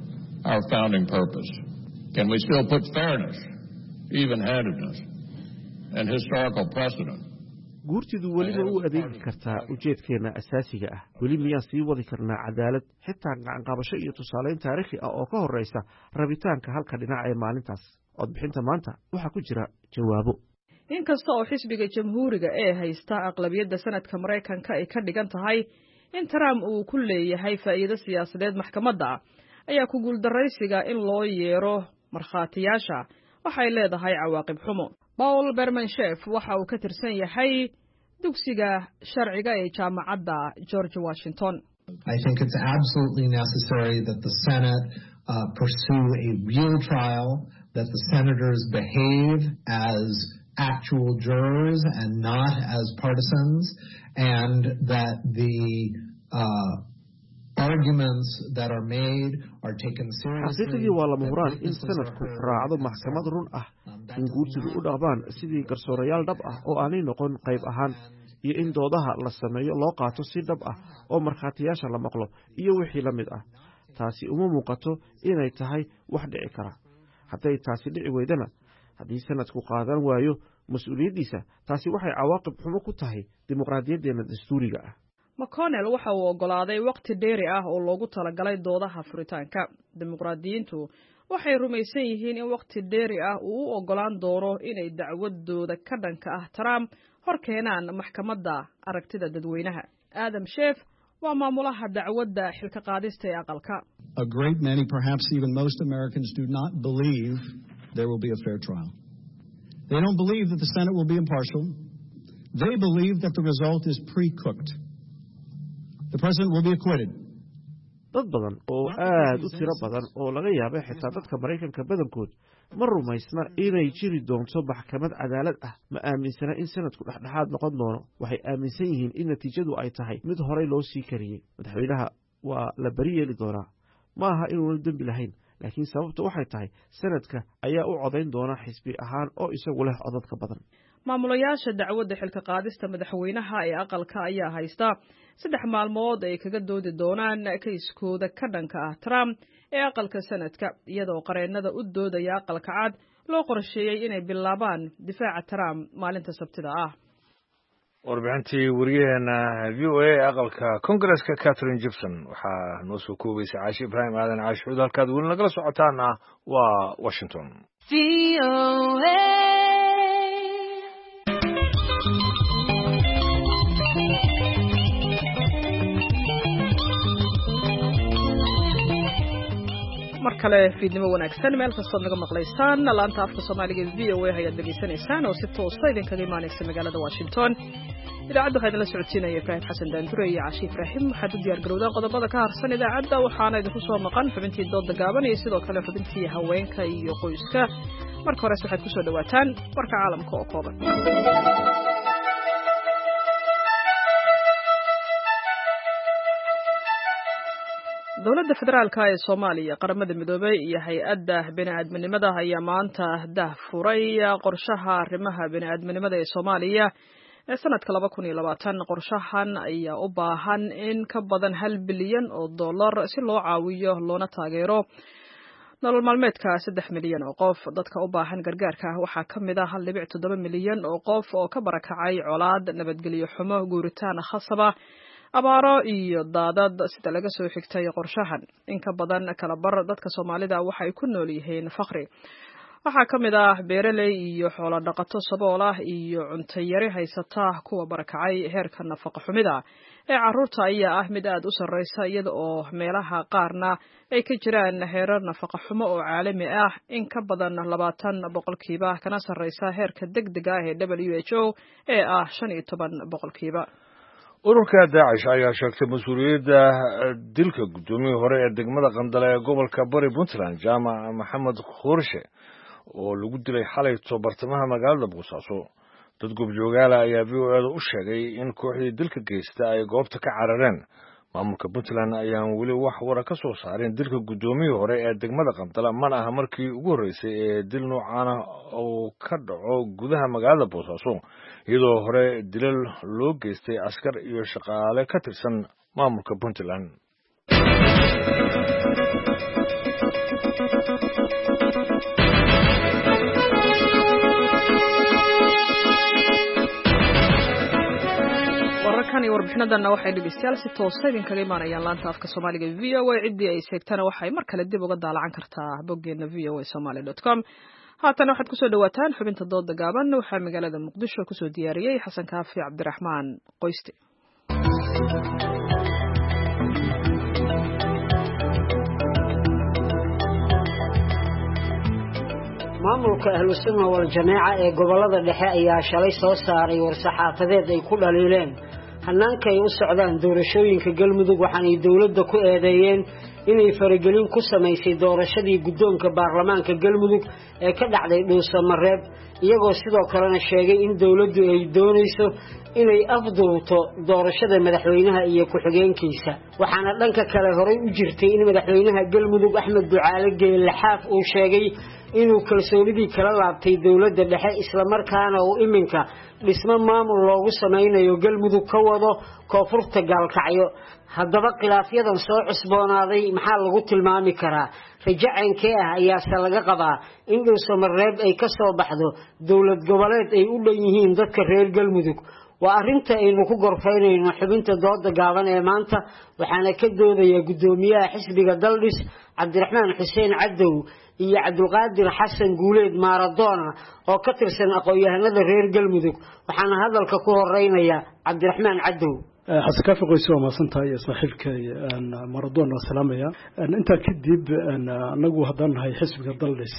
our founding purpose? Can we still put fairness, even-handedness, and historical precedent? guurtidu weliba u adeegi kartaa ujeedkeena asaasiga ah weli miyaan sii wadi karnaa cadaalad xitaa gacanqabasho iyo tusaaleyn taariikhi ah oo ka horeysa rabitaanka halka dhinac ee maalintaas codbixinta maanta waxaa ku jira jawaabo. inkasta oo xisbiga jamhuuriga ee haysta aqlabiyadda sanadka Mareykanka ay ka dhigan tahay in Trump uu ku leeyahay faa'iido siyaasadeed maxkamadda ayaa ku guuldareysiga in loo yeero markhaatiyaasha waxay leedahay cawaaqib xumo. Paul Berman Chef waxa uu ka tirsan yahay dugsiga sharciga ee jaamacadda George Washington. I think it's absolutely necessary that the Senate uh, pursue a real trial, that the senators behave as actual jurors and not as partisans, and that the uh, arguments that are made are taken seriously. xaqiiqdii waa lama huraan in sanadku raacdo maxkamad run ah in guurtidu u dhaqmaan sidii garsoorayaal dhab ah oo aanay noqon qayb ahaan iyo in doodaha la sameeyo loo qaato si dhab ah oo markhaatiyaasha la maqlo iyo wixii la mid ah taasi uma muuqato inay tahay wax dhici kara hadday taasi dhici weydana haddii sanadku qaadan waayo mas-uuliyaddiisa taasi waxay cawaaqib xumo ku tahay dimuqraadiyaddeenna dastuuriga ah mcconnell waxa uu oggolaaday waqti dheeri ah oo loogu talagalay doodaha furitaanka dimuqraadiyiintu waxay rumaysan yihiin in waqti dheeri ah uu u oggolaan doono inay dacwadooda ka dhanka ah Trump hor keenaan maxkamadda aragtida dadweynaha Adam Schiff waa maamulaha dacwadda xilka qaadista ee aqalka. A great many, perhaps even most Americans, do not believe there will be a fair trial. They don't believe that the Senate will be impartial. They believe that the result is pre-cooked. The president will be acquitted. dad badan oo aad u tiro badan oo laga yaabay xitaa dadka Mareykanka badankood ma rumaysna inay jiri doonto maxkamad cadaalad ah ma aaminsana in sanadku dhexdhexaad noqon doono waxay aaminsan yihiin in natiijadu ay tahay mid horey loo sii kariyay madaxweynaha waa la bari yeeli doonaa ma aha inuu dambi lahayn laakiin sababtu waxay tahay sanadka ayaa u codayn doona xisbi ahaan oo isagu leh codadka badan maamulayaasha dacwadda xilka qaadista madaxweynaha ee aqalka ayaa haysta saddex maalmood ay kaga doodi doonaan kayskooda ka dhanka ah Trump ee aqalka sanadka iyadoo qareennada u doodaya aqalka cad loo qorsheeyay inay bilaabaan difaaca Trump maalinta Sabtida ah. warbixintii wariyaheena v o a aqalka Congress-ka Catherine Gibson waxaa noo soo koobaysay Caashi Ibrahim aadan Caashi Xuud halkaad weli nagala socotaana waa Washington. V O A mar kale fiidnimo wanaagsan meel kastoo naga maqlaysaan laanta afka Soomaaliga V O A ayaad dhageysanaysaan oo si toos ah idinkaga imaanaysa magaalada Washington idaacaddu waxay la socodsiinaysaa Ibrahim Xasan Daandure iyo Caashi Ibrahim waxaad u diyaar garowdaan qodobada ka harsan idaacadda waxaana idinku soo maqan xubintii doodda gaaban iyo sidoo kale xubintii haweenka iyo qoyska marka hore waxaad ku soo dhawaataan warka caalamka oo kooban. dowladda federaalka ee Soomaaliya qaramada midoobay iyo hay'adda bini'aadminimada ayaa maanta dah furay qorshaha arrimaha bini'aadminimada ee Soomaaliya ee sanadka laba kun iyo labaatan qorshahan ayaa u baahan in ka badan hal bilyan oo dollar si loo caawiyo loona taageero nolol maalmeedka saddex milyan oo qof dadka u baahan gargaarka waxaa ka mid ah hal dhibic toddoba milyan oo qof oo ka barakacay colaad nabadgelyo xumo guuritaan khasaba abaaro iyo daadad sida laga soo xigtay qorshahan in ka badan kala bar dadka Soomaalida waxay ku nool yihiin faqri waxaa ka mid ah beeraley iyo xoolo dhaqato sabool ah iyo cunto yari haysata kuwa barakacay heerka nafaqo xumida ee carruurta ayaa ah mid aad u sarreysa iyada oo meelaha qaarna ay ka jiraan heerar nafaqo xumo oo caalami ah in ka badan labaatan boqolkiiba kana sarreysa heerka degdega ah ee W H O ee ah shan iyo toban boqolkiiba. ururka Daacish ayaa sheegtay mas'uuliyadda dilka gudoomiyihii hore ee degmada Qandala ee gobolka Bari Puntland Jaamac Maxamed Khurshe oo lagu dilay xalay bartamaha magaalada Boosaaso dad goobjoogaal ayaa V O A u sheegay in kooxdii dilka geystay ay goobta ka carareen maamulka Puntland ayaan weli wax wara ka soo saareen dilka gudoomiyihii hore ee degmada Qandala mana aha markii ugu horeysay ee dil noocan ah oo ka dhaco gudaha magaalada Boosaaso iyadoo hore dilal loo geystay askar iyo shaqaale ka tirsan maamulka Puntland. wararkan iyo warbixinadanna waxay dhegeystayaal si toos ah idinkaga imaanayaan laanta afka Soomaaliga V O A ciddii ay sheegtana waxay mar kale dib uga daalacan kartaa boggeena v o a somali dot com. haatan waxaad kusoo dhawaataan xubinta doodda gaaban waxaa magaalada Muqdisho kusoo diyaariyay Xasan Kaafi Cabdiraxmaan Qoyste. maamulka ahlu sunna wal jamaaca ee gobolada dhexe ayaa shalay soo saaray war saxaafadeed ay ku dhaliileen hanaanka ay u socdaan doorashooyinka galmudug waxaanay dowladda ku eedeeyeen inay faragelin ku samaysay doorashadii guddoonka baarlamaanka galmudug ee ka dhacday dhuusamareeb iyagoo sidoo kalena sheegay in dowladdu ay doonayso inay afduubto doorashada madaxweynaha iyo ku-xigeenkiisa waxaana dhanka kale horay u jirtay in madaxweynaha galmudug axmed ducaale geelle xaaf uu sheegay inuu kalsoonidii kala laabtay dowladda dhexe isla markaana uu iminka dhismo maamul loogu samaynayo galmudug ka wado koonfurta gaalkacyo haddaba khilaafyadan soo cusboonaaday maxaa lagu tilmaami karaa rajaceenkee ah ayaase laga qabaa in dhuusamareeb ay ka soo baxdo dowlad goboleed ay u dhan yihiin dadka reer galmudug waa arrinta aynu ku gorfaynayno xubinta dooda gaaban ee maanta waxaana ka doodaya guddoomiyaha xisbiga daldhis cabdiraxmaan xuseen cadow iyo cabdulqaadir xasan guuleed maaradoona oo ka tirsan aqoon-yahanada reer galmudug waxaana hadalka ku horeynaya cabdiraxmaan cadow xasan kaafi qoysi waa mahadsantahay saaxiibka maradona waa salaamaya intaa kadib anagu haddaan nahay xisbiga daldhis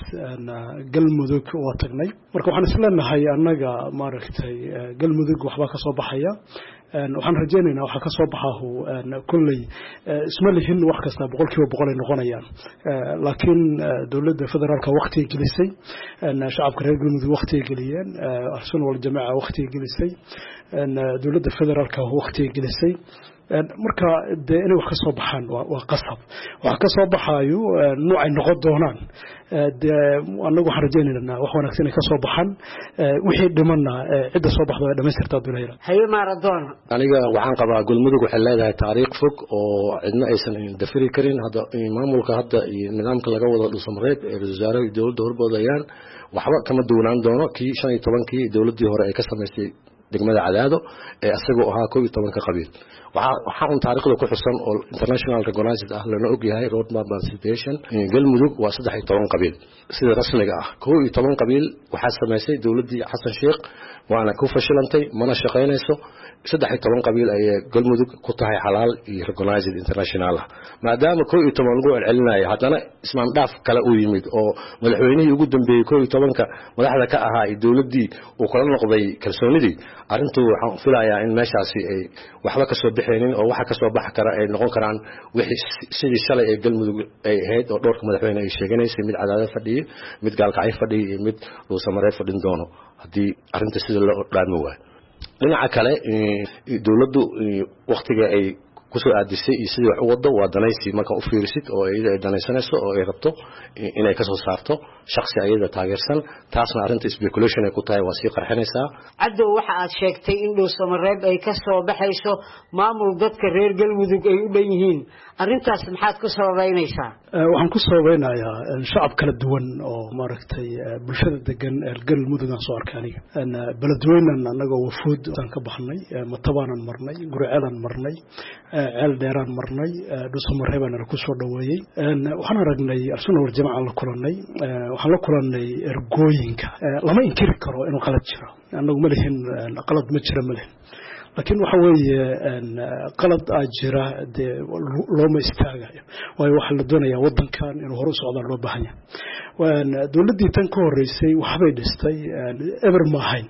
galmudug waa tagnay marka waxaan isleenahay annaga maaragtay galmudug waxbaa ka soo baxaya waxaan rajaynaynaa waxa ka soo baxahu kulley isma lihin wax kasta boqolkiiba boqol ay noqonayaan laakiin dowladda federaalka waqti gelisay shacabka reer galmudug waqti geliyeen arsun wal jamaa waqti gelisay dowladda federaalka waqti gelisay marka dee inay wax ka soo baxaan waa qasab wax ka soo baxaayo nuucay noqon doonaan dee annagu waxaan rajaynaynaa wax wanaagsan inay ka soo baxaan wixii dhimanna cidda soo baxda way dhamaystirtaa dulayla haye maaradoon aniga waxaan qabaa galmudug waxay leedahay taariikh fog oo cidna aysan dafiri karin hadda maamulka hadda iyo nidaamka laga wada dhuusamareeb ee wasaaraha iyo dowladda horboodayaan waxba kama duwanaan doono kii shan iyo tobankii dowladdii hore ay ka samaysay degmada cadaado ee asagoo ahaa koob iyo tobanka qabiil waxaa un taariikhda ku xusan oo international recognized ah lana ogyahay road map participation galmudug waa saddex iyo toban qabiil sida rasmiga ah koob iyo toban qabiil waxaa samaysay dowladdii xasan sheekh waana ku fashilantay mana shaqaynayso saddex iyo toban qabiil ayay galmudug ku tahay xalaal iyo recognized international ah maadaama koob iyo toban lagu celcelinayo haddana ismaan dhaaf kale uu yimid oo madaxweynihii ugu dambeeyey koob iyo tobanka madaxda ka ahaa iyo dowladdii uu kala noqday kalsoonidii arrintu waxaan filayaa in meeshaasi ay waxba ka soo bixaynin oo waxa ka soo baxi kara ay noqon karaan wixii sidii shalay ee galmudug ay ahayd oo dhowrka madaxweyne ay sheeganaysay mid cadaado fadhiyo mid gaalkacyo fadhiyo iyo mid dhuusamareeb fadhin doono haddii arrinta sida loo dhaami waayo dhinaca kale dowladdu waqtiga ay kusoo aadisay iyo sidii wax u wado waa danaysi marka u fiirisid oo iyada ay danaysanayso oo ay rabto inay ka soo saarto shakhsi ayada taageersan taasna arrinta speculation ay ku tahay waa sii qarxinaysaa cadow waxa aad sheegtay in dhuusamareeb ay ka soo baxayso maamul dadka reer galmudug ay u dhan yihiin arrintaas maxaad ku sababeynaysaa waxaan ku sababeynayaa shacab kala duwan oo maaragtay bulshada degan ee galmudug aan soo arkay aniga beledweynan annagoo wafuud aan ka baxnay matabaanan marnay gurceelan marnay ceel dheeraan marnay dhuusamareebaan ku soo dhaweeyey waxaan aragnay arsenal wal jamaa la kulanay waxaan la kulanay ergooyinka lama inkiri karo inuu qalad jiro annagu ma lihin qalad ma jira ma lihin laakiin waxa weeye qalad aa jira dee looma istaagayo waayo waxaa la doonayaa waddankan inuu hore u socdaan loo baahan yahay dowladdii tan ka horreysay waxbay dhistay eber ma ahayn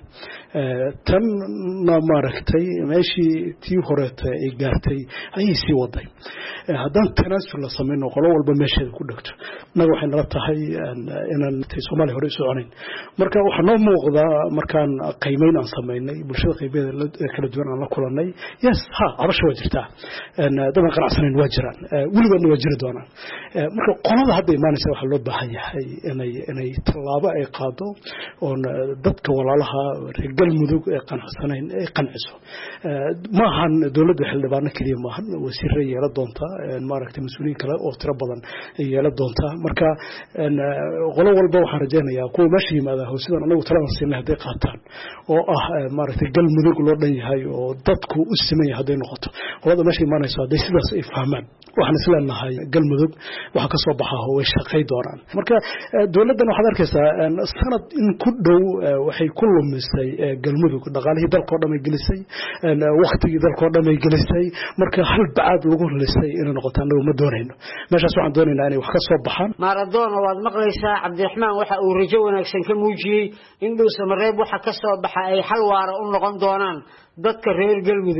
tanna maaragtay meeshii tii horeeta ay gaartay ayay sii waday haddaan tanaasul la samayno qolo walba meesheeda ku dhegto innaga waxay nala tahay inaan soomaaliya hore u soconayn marka waxaa noo muuqdaa markaan qiimeyn aan samaynay bulshada qaybeeda kala duwan aan la kulanay yes ha cabasho waa jirtaa daban qanacsanayn waa jiraan weligoodna waa jiri doonaan marka qolada hadda imaanaysa waxaa loo baahan yahay inay inay tallaabo ay qaado oon dadka walaalaha reer galmudug ee qanacsanayn ay qanciso ma ahan dowladda xildhibaano keliya maahan wasiirre yeela doontaa maaragtay mas-uuliyiin kale oo tiro badan yeela doontaa marka qolo walba waxaan rajaynayaa kuwa meesha yimaada howsidan anagu taladan siinay hadday qaataan oo ah maaragtay galmudug loo dhan yahay oo dadku u siman yahay hadday noqoto qolada meesha imaanayso hadday sidaas ay fahmaan waxaan isleenahay galmudug waxa ka soo baxaa way shaqay doonaan marka dowladdan waxaad arkaysaa sanad in ku dhow waxay ku lumisay galmudug dhaqaalihii dalka oo dhan ay gelisay waqtigii dalka oo dhan ay gelisay marka hal bacaad lagu lisay inay noqoto annagu ma doonayno meeshaas waxaan doonaynaa inay wax ka soo baxaan maaradoona waad maqlaysaa cabdiraxmaan waxa uu rajo wanaagsan ka muujiyey in dhuusamareeb waxa ka soo baxa ay xal waara u noqon doonaan dadka reer galmudug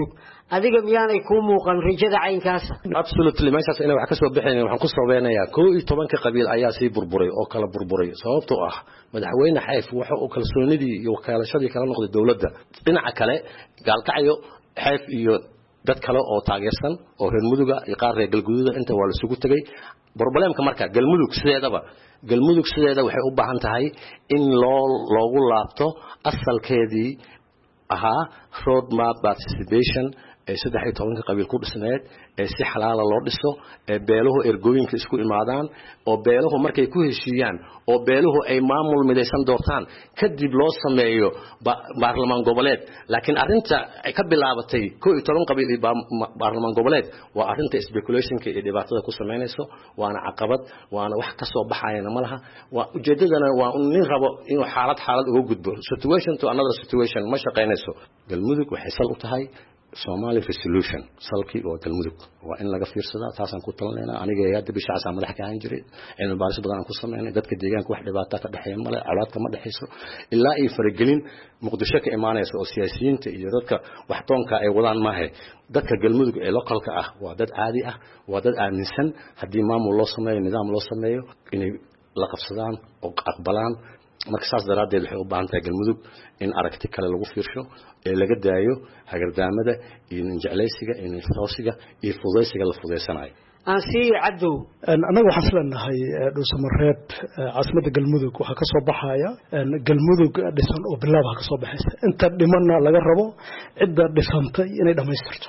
adiga miyaanay ku muuqan rajada caynkaas absolutely meeshaas inay wax ka soo bixinayaan waxaan ku sabeynayaa kow iyo toban ka qabiil ayaa sii burburay oo kala burburay sababtoo ah madaxweyne xayf waxa uu kalsoonidii iyo wakaalashadii kala noqday dawladda dhinaca kale gaalkacyo xayf iyo dad kale oo taageersan oo reer muduga iyo qaar reer galguduuda inta waa la isugu tagay problemka marka galmudug sideedaba galmudug sideeda waxay u baahan tahay in loo loogu laabto asalkeedii ahaa road map participation ee saddex iyo toban qabiil ku dhisneed ee si xalaal loo dhiso ee beeluhu ergooyinka isku imaadaan oo beeluhu markay ku heshiiyaan oo beeluhu ay maamul midaysan doortaan kadib loo sameeyo baarlamaan goboleed laakiin arinta ay ka bilaabatay kow iyo toban qabiil ee baarlamaan goboleed waa arinta speculationka iyo dhibaatada ku sameynayso waana caqabad waana wax ka soo baxayna malaha waa ujeedadana waa in rabo inuu xaalad xaalad uga gudbo situation to another situation ma shaqeynayso galmudug waxay sal u tahay Somali resolution salki oo galmudug waa in laga fiirsadaa taasan ku talnayna aniga yaada bishaas madax ka aan jiray in baaris badan ku sameeyay dadka deegaanka wax dhibaato ka dhaxeeya male calaad kama dhaxayso ilaa ay faragelin muqdisho ka imaanayso oo siyaasiyiinta iyo dadka wax toonka ay wadaan maahe dadka galmudug ee localka ah waa dad caadi ah waa dad aaminsan hadii maamul loo sameeyo nidaam loo sameeyo inay la qabsadaan oo aqbalaan marka saas daraadeed waxay u baahan tahay galmudug in aragti kale lagu fiirsho ee laga daayo hagardaamada iyo jeclaysiga iyo toosiga iyo fudaysiga la fudaysanayo aan sii cadow anagu waxaan isleenahay dhuusamareeb caasimada galmudug waxa ka soo baxaya galmudug dhisan oo bilaab ka soo baxaysa inta dhimanna laga rabo cidda dhisantay inay dhameystirto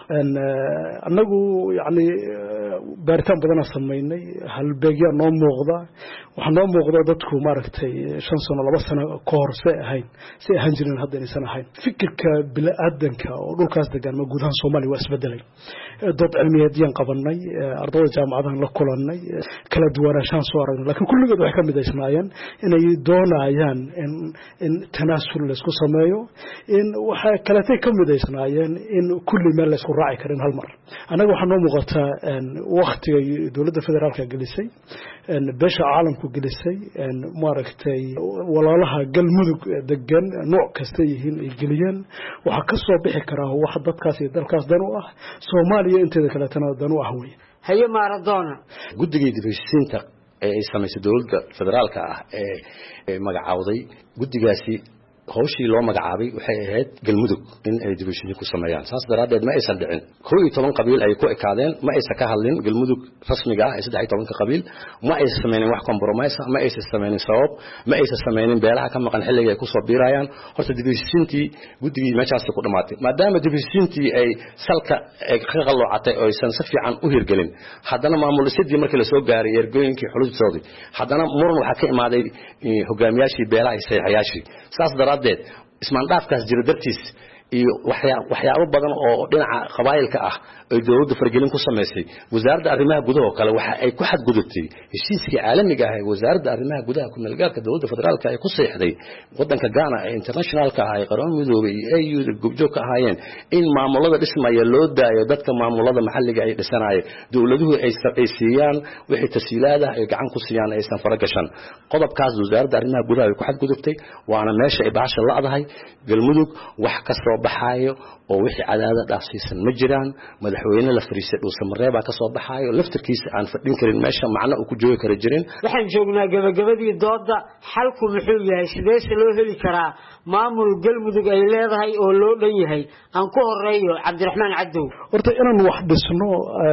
anagu yaani baaritaan badan sameeynay halbeegya noo muuqda waxa noo muuqda dadku maaragtay shan sano laba sano ka hor say ahayn say ahaan jireen hadda inaysan ahayn fikirka bilaadanka oo dhulkaas degan ma gudaha Soomaaliya waa isbedelay dad cilmiyeedyan qabanay ardayda jaamacadaha la kulanay kala duwanaanshaan soo aragnay laakiin kulligood waxay ka midaysnaayeen inay doonayaan in in tanaasul la isku sameeyo in waxa kale tay ka midaysnaayeen in kulli meel la isku raaci karin hal mar anaga waxa noo muuqata waqtiga dawladda federaalka gelisay beesha caalamku gelisay maaragtay walaalaha galmudug degan nooc kasta yihiin ay geliyeen waxa ka soo bixi kara wax dadkaas iyo dalkaas dan u ah Soomaaliya inteeda kale tan dan u ah way haye Maradona guddiga dibishinta ee ay samaysay dawladda federaalka ah ee magacaawday guddigaasi hawshii loo magacaabay waxay ahayd galmudug in ay dibishin ku sameeyaan saas daraadeed ma aysan dhicin kow iyo toban qabiil ay ku ekaadeen ma aysan ka hadlin galmudug rasmiga ah ee saddex iyo toban qabiil ma aysan sameeyeen wax compromise ma aysan sameeyeen sabab ma aysan sameeyeen beelaha ka maqan xilliga ay ku soo biirayaan horta dibishintii guddigii meeshaas ku dhamaatay maadaama dibishintii ay salka ay ka qalloocatay oo aysan si fiican u hirgelin haddana maamulkiisii markii la soo gaaray ergooyinkii xulusoodii haddana muran waxa ka imaaday hogaamiyaashii beelaha iyo sayaxayaashii saas daraadeed ismaan dhaafkaas jira dartiis iyo waxyaabo badan oo dhinaca qabaayilka ah ay dawladda fargelin ku sameysay wasaaradda arrimaha gudaha kale waxa ay ku xadgudubtay heshiiskii caalamiga ah ee wasaaradda arrimaha gudaha ku meelgaarka dawladda federaalka ay ku saxiixday wadanka Ghana ee internationalka ah ee qaran midoobay ee A U da gobjoog ka ahaayeen in maamulada dhismaya loo daayo dadka maamulada maxalliga ay dhisanayeen dawladuhu ay sameeyaan wixii tasiilaada ay gacan ku siiyaan aysan faragashan qodobkaas wasaaradda arrimaha gudaha ay ku xadgudubtay waana meesha ay baasha laadahay galmudug wax ka soo baxaayo oo wixii cadaadad dhaafsiisan ma jiraan madaxweyne la fariisay dhuusamareeb ka soo baxaayo laftirkiisa aan fadhin karin meesha macna uu ku joogi kara jirin waxaan joognaa gabagabadii dooda xalku muxuu yahay sidee loo heli karaa maamul galmudug ay leedahay oo loo dhan yahay aan ku horeeyo Cabdiraxmaan Cadow horta inaan wax dhisno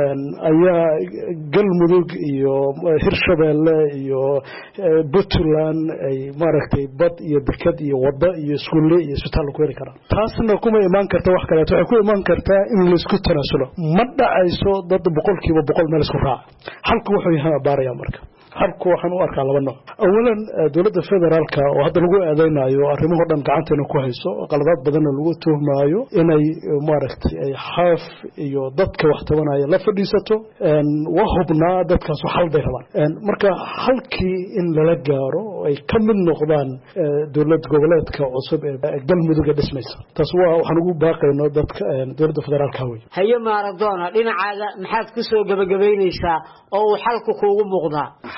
ayaa galmudug iyo Hirshabeelle iyo Puntland ay maaragtay bad iyo dekad iyo wada iyo iskuule iyo isbitaal ku heli karaan taasna kuma iman karta wax kale waxay ku iman kartaa in la isku tanaasulo ma dhacayso dad boqolkiiba boqol meel isku raac halku wuxuu yahay baaraya marka halku waxaan u arkaa laba nooc awalan dawladda federaalka oo hadda lagu aadeynayo arrimaha dhan gacanteena ku hayso qaladaad badan lagu tuhmaayo inay maaragtay ay xaaf iyo dadka wax tabanaya la fadhiisato een wahubnaa dadkaas xal bay rabaan marka halkii in lala gaaro ay ka mid noqdaan dawlad goboleedka cusub ee galmudug dhismaysa taas waa waxaan ugu baaqaynaa dadka dawladda federaalka way haye Maradona dhinacaaga maxaad ku soo gabagabeynaysaa oo xalku kuugu muuqdaa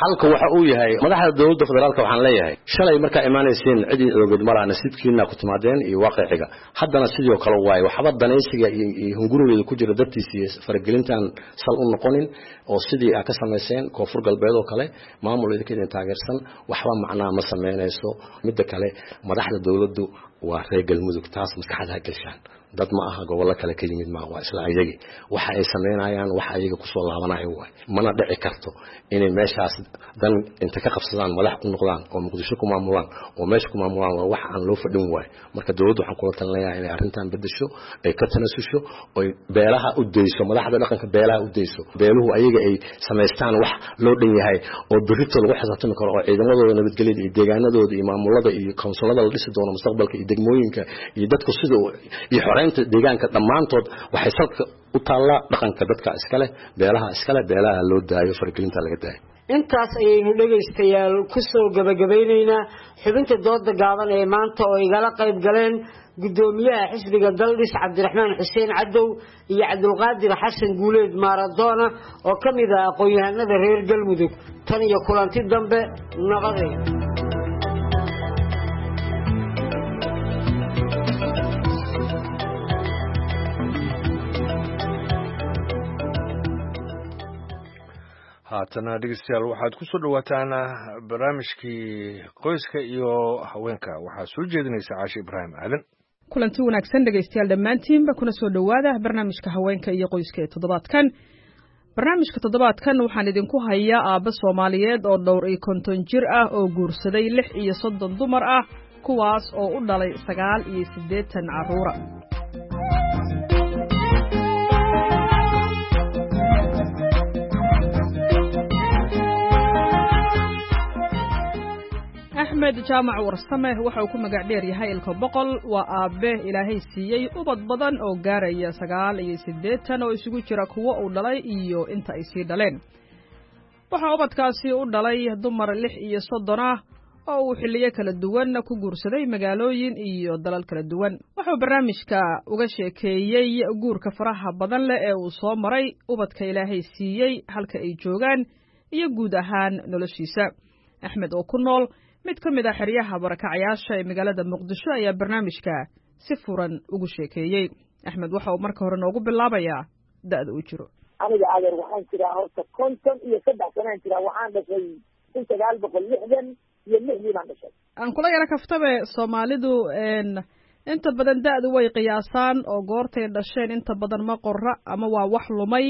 xalka waxa uu yahay madaxda dawladda federaalka waxaan leeyahay shalay markaa imaanayseen cidii oogad mara nasiibkiina ku timaadeen iyo waaqiciga haddana sidoo kale waay waxba danaysiga iyo hungurigeeda ku jira dartiisii faragelintan sal u noqonin oo sidii ay ka sameeyeen koonfur galbeed oo kale maamul idinka taageersan waxba macnaa ma sameynayso midda kale madaxda dawladdu waa reer galmudug taas maskaxda gashaan dad ma aha gobol kale ka yimid ma waa isla ayagi waxa ay sameynayaan waxa ayaga ku soo laabanayo way mana dhici karto inay meeshaas dan inta ka qabsadaan madax u noqdaan oo muqdisho ku maamulaan oo meesha ku maamulaan waa wax aan loo fadhin way marka dawladdu waxaan kula talinayaa inay arrintan bedesho ay ka tanasusho oo beelaha u deyso madaxda dhaqanka beelaha u deyso beeluhu ayaga ay sameystaan wax loo dhan yahay oo birrito lagu xisaabtami karo oo ciidamadooda nabadgelyada iyo deegaanadooda iyo maamulada iyo konsolada la dhisi doono mustaqbalka iyo degmooyinka iyo dadku sida iyo xoreynta deegaanka dhammaantood waxay salka u taala dhaqanka dadka iskale beelaha iskale beelaha loo daayo fargelinta laga daayo intaas ayaynu dhagaystayaal ku soo gabagabaynaynaa xubinta dooda gaaban ee maanta oo igala qayb galeen gudoomiyaha xisbiga daldhis cabdiraxmaan xuseen cadow iyo cabdulqaadir xasan guuleed maaradoona oo ka mid ah aqoon-yahanada reer galmudug tan iyo kulanti dambe nabadee haatana dhegeystayaal waxaad ku soo dhawaataan barnaamijkii qoyska iyo haweenka waxaa soo jeedinaysa caashi ibraahim aadan kulanti wanaagsan dhegeystayaal dhammaantiinba kuna soo dhowaada barnaamijka haweenka iyo qoyska ee toddobaadkan barnaamijka toddobaadkan waxaan idinku hayaa aabba soomaaliyeed oo dhowr iyo konton jir ah oo guursaday lix iyo soddon dumar ah kuwaas oo u dhalay sagaal iyo siddeetan carruura axmed jaamac warsame waxa uu ku magac dheer yahay ilka boqol waa aabe ilaahay siiyey ubad badan oo gaaraya sagaal iyo siddeetan oo isugu jira kuwo uu dhalay iyo inta ay sii dhaleen waxaa ubadkaasi u dhalay dumar lix iyo soddon ah oo uu xilliyo kala duwan ku guursaday magaalooyin iyo dalal kala duwan wuxuu barnaamijka uga sheekeeyey guurka faraha badan leh ee uu soo maray ubadka ilaahay siiyey halka ay joogaan iyo guud ahaan noloshiisa axmed oo ku nool mid ka mid ah xeryaha barakacayaasha ee magaalada muqdisho ayaa barnaamijka si furan ugu sheekeeyey axmed waxa uu marka hore noogu bilaabayaa da'da uu jiro aniga adeer waxaan jiraa horta konton iyo saddex sanaan jiraa waxaan dhashay kun sagaal boqol lixdan iyo lixdii baan dhashay aan kula yaro kaftabe soomaalidu inta badan da'du way qiyaasaan oo goortay dhasheen inta badan ma qorra ama waa wax lumay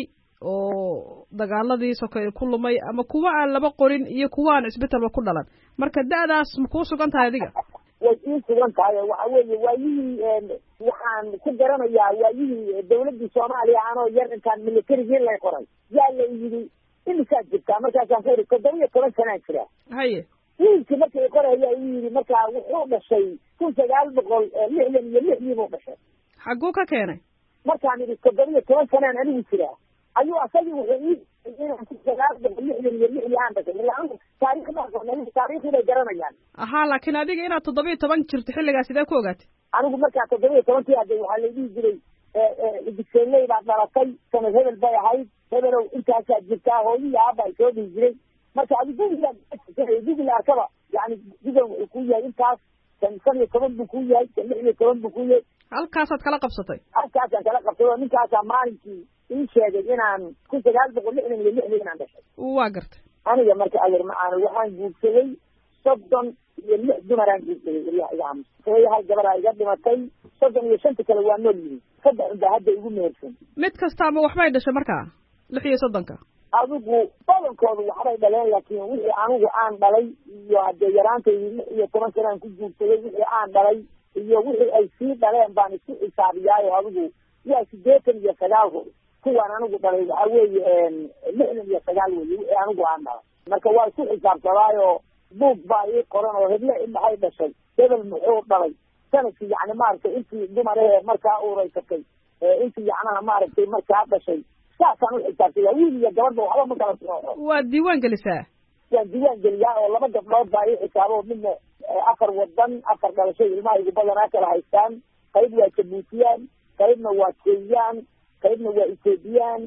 oo dagaaladii sokeeye ku lumay ama kuwa aan laba qorin iyo kuwa aan isbetelba ku dhalan marka da'daas ma kuu sugan tahay adiga way ii sugan tahay waxa weeye waayihii waxaan ku garanayaa waayihii dawladdii soomaaliya anoo yar intaan militarigii lay qoray yaa la yidhi imisaad jirtaa markaasaan ku idhi toddoba iyo toban sanaan jiraa haye wiilkii markay qorayaa ii yidhi markaa wuxuu dhashay kun sagaal boqol lixdan iyo lixdii buu dhashay xagguu ka keenay markaan idhi toddoba iyo toban sanaan anigu jiraa ayuu asagii wuxuu ii inaan ku sagaal boqol lixdan iyo lixdii aan dhashay ilaa anigu taariikh ma aqoon taariikhdii bay garanayaan ahaa laakiin adiga inaad toddoba iyo toban jirto xilligaa sidee ku ogaatay anigu markaa toddoba iyo tobankii hadde waxaa la dhihi jiray digseeley baad dhalatay sanad hebel bay ahayd hebelow intaasaad jirtaa hooyihii aabba ay soo dhihi jiray marka adi gugilaad gugil arkaba yani gugan wuxuu ku yahay intaas kan shan iyo toban buu ku yahay kan lix iyo toban buu ku yahay halkaasaad kala qabsatay halkaasaan kala qabtay oo ninkaasaa maalinkii ii sheegay inaan kun sagaal boqol lixdan iyo lixdii inaan dhashay waa gartay aniga marka adeer ma-aana waxaan guursaday soddon iyo lix dumaraan guursaday ilaah iga aamus hooyahay gabaraa iga dhimatay soddon iyo shanta kale waa nool yihin saddex unbaa hadda igu mehersan mid kastaaba waxbay dhashay markaa lix iyo soddonka adigu badankoodu waxbay dhaleen laakiin wixii anigu aan dhalay iyo haddee yaraantaydii lix iyo toban sanaan ku guursaday wixii aan dhalay iyo wixii ay sii dhaleen baan isku xisaabiyaayo adigu waa siddeetan iyo sagaal hor kuwaan anigu dhalay waxaa weeye lixdan iyo sagaal weye wixii anigu aan dhalay marka waa isku xisaabsadaayo buug baa ii qoran oo heble maxay dhashay hebel muxuu dhalay sanadkii yani maaragtay intii dumarahee markaa uuraysatay intii yacnaha maaragtay markaa dhashay saasaan u xisaabtaya wiil iyo gabadba waxba ma kala soo waad diiwaan gelisaa waan diiwaan geliyaa oo laba gabdhood baa ii xisaabo midna afar wadan afar dhalasho ilmahaygu badanaa kala haystaan qayb waa jabuutiyaan qaybna waa kenyaan qaybna waa ethoobiyan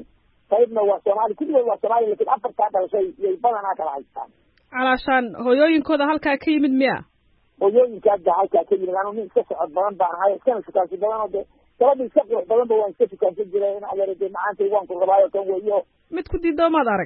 qaybna waa soomaali kulligood waa soomaali lakin afartaa dhalashay yay badanaa kala haystaan calaashaan hooyooyinkooda halkaa ka yimid miya hooyooyinka hadda halkaa ka yimid anu nin iska socod badan baan ahay iskana shukaansi badan oo de gabadha iska qurux badanba waan iska shukaansan jiray in adeer de macaantay waan ku rabaayo kan weeyo mid ku diidoo maad arag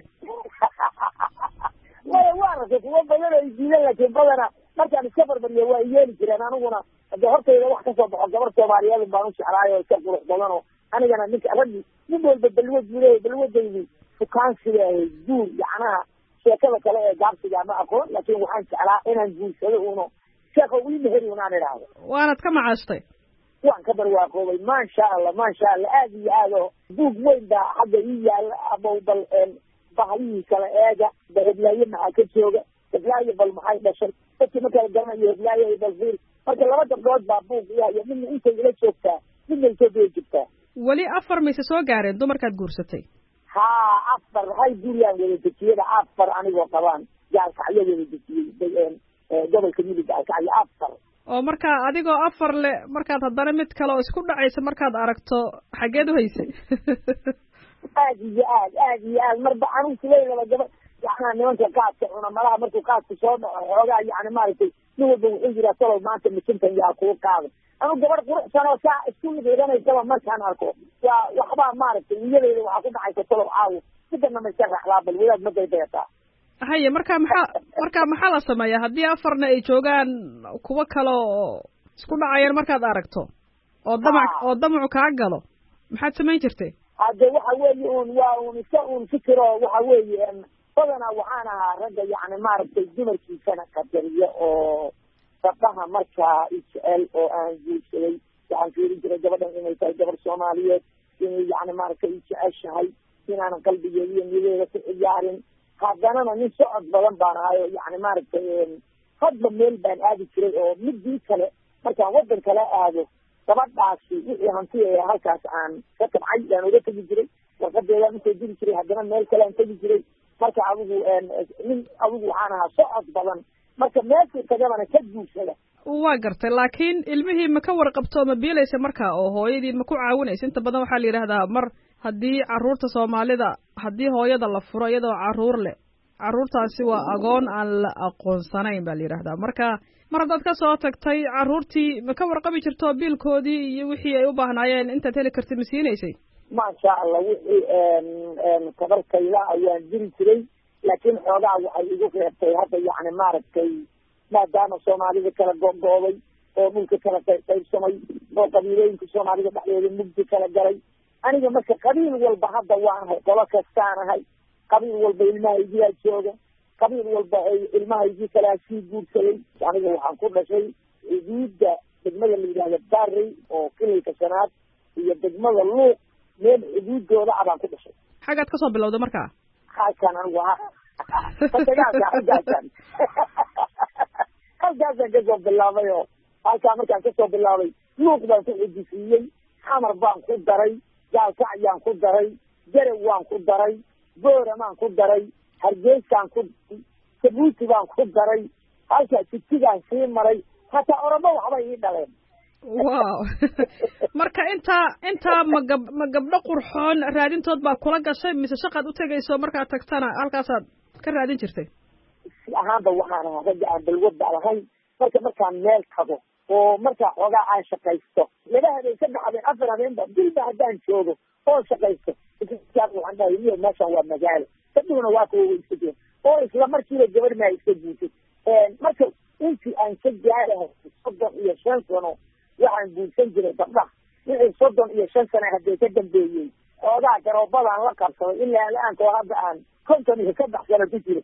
maya waa arkay kuwa badan ay diidan laakiin badana markaan iska barbariyo waa yeeli jireen aniguna de hortayda wax kasoo baxo gabar soomaaliyeed baan u jeclaayo iska qurux badan oo anigana ninka raggi nin walba balwad buu balwadaydi shukaansiga ahayd guur yacnaha sheekada kale ee gaabsiga ma aqoon laakiin waxaan jeclaa inaan guursado uno sheeko ii meheri unaan idhaahdo waanad ka macaastay waan ka barwaaqoobay maasha allah maasha allah aad iyo aad oo buug weyn baa xagga ii yaala ama bal bahyihii kale eega ba heblaaye maxaa ka jooga heblaaye bal maxay dhashay dadkii ma kala garanayo heblaaye bal fiir marka laba gabdhood baa buug iyahayo midna intay ila joogtaa midna etoobiya joogtaa weli afar mayse soo gaareen dumarkaad guursatay haa afar hay guriyaan wada dejiyada afar anigoo qabaan gaalkacyo wada dejiyey gobolka midig gaalkacyo afar oo markaa adigoo afar le markaad haddana mid kale oo isku dhacaysa markaad aragto xaggeed u haysay aad iyo aad aad iyo aad marba anigu silaylaba gaba yacnaa nimanka qaadka cuna malaha markuu qaadku soo dhaco xoogaa yacni maaragtay nin walba wuxuu yiraa salow maanta misintan yaa kuu qaaday anigu gabadh quruxsan oo saa isku midiidanaysaba markaan arko waa waxbaa maaragtay niyadeyda waxaa ku dhacaysa salow caawo midana ma iska raacdaa bal wadaad ma daydayataa haye marka maxaa marka maxaa la sameeyaa haddii afarna ay joogaan kuwo kale oo isku dhacayaan markaad aragto oo damac oo damacu kaa galo maxaad samayn jirtay hadde waxa weeye un waa un iska un fikiro waxa weeye badanaa waxaan ahaa ragga yacni maaragtay dumarkiisana qadariyo oo gabdhaha markaa ijecel oo aan guursaday waxaan fiirin jiray gabadhan inay tahay gabar soomaaliyeed inay yacni maaragtay ijeceshahay inaanan qalbigeeda iyo niyadeeda ku ciyaarin haddanana nin socod badan baan ahay oo yacni maaragtay hadba meel baan aadi jiray oo midii kale markaan waddan kale aado gabadhaasi wixii hanti ee halkaas aan ka tabcay baan uga tegi jiray warqadeedaan usoo diri jiray haddana meel kale aan tegi jiray marka adigu nin adigu waxaan ahaa socod badan marka meeshii tagabana ka guursada waa gartay laakiin ilmihii ma ka warqabto ma biilaysa marka oo hooyadii ma ku caawinaysa inta badan waxaa la yidhahdaa mar haddii carruurta soomaalida haddii hooyada la furo iyadoo carruur leh carruurtaasi waa agoon aan la aqoonsanayn baa la yidhahdaa marka mar haddaad ka soo tagtay carruurtii ma ka warqabi jirto biilkoodii iyo wixii ay u baahnaayeen intaad heli kartid ma siinaysay maasha allah wixii tabarkayda ayaan jiri jiray laakiin xoogaa waxay igu reebtay hadda yacni maaragtay maadaama soomaalida kala go'go'day oo dhulka kala qaybsamay oo qabiilooyinka soomaalida dhexdeeda mugdi kala galay aniga marka qabiil walba hadda waan ahay qolo kastaan ahay qabiil walba ilmahaygiyaa jooga qabiil walba ay ilmahaygii kalaa sii guursaday aniga waxaan ku dhashay xuduudda degmada la yidhahda barrey oo kilalka shanaad iyo degmada luuq meel xuduudooda ah baan ku dhashay xaggaad kasoo bilowday markaa halkaan anigu ha dagaalka halkaasaan halkaasaan kasoo bilaabay oo halkaa markaan kasoo bilaabay luuq baan ku xujisiiyey xamar baan ku daray gaalkacyaan ku daray garow waan ku daray booramaan ku daray hargeysaan ku daray sabuuti baan ku daray halkaa jigjigaan sii maray hataa oromo waxbay ii dhaleen wow marka intaa intaa ma gab ma gabdho qurxoon raadintood baa kula gashay mise shaqaad u tegayso markaad tagtana halkaasaad ka raadin jirtay si ahaanba waxaan ahaa ragga aan balwadda lahayn marka markaan meel tago oo markaa xoogaa aan shaqaysto laba habeen saddex habeen afar habeenba dilba haddaan joogo oo shaqaysto waxaan dhahay iyo meeshaan waa magaalo kadibna waa kuwa way iska jeen oo isla markiiba gabar maa iska guursay marka intii aan ka gaarahay soddon iyo shan sano waxaan guursan jiray gabdhaha wixii soddon iyo shan sano haddee ka dambeeyey xoogaa garoobadaan la qabsaday ilaa la-aankoo hadda aan konton iyo saddex sano ku jiro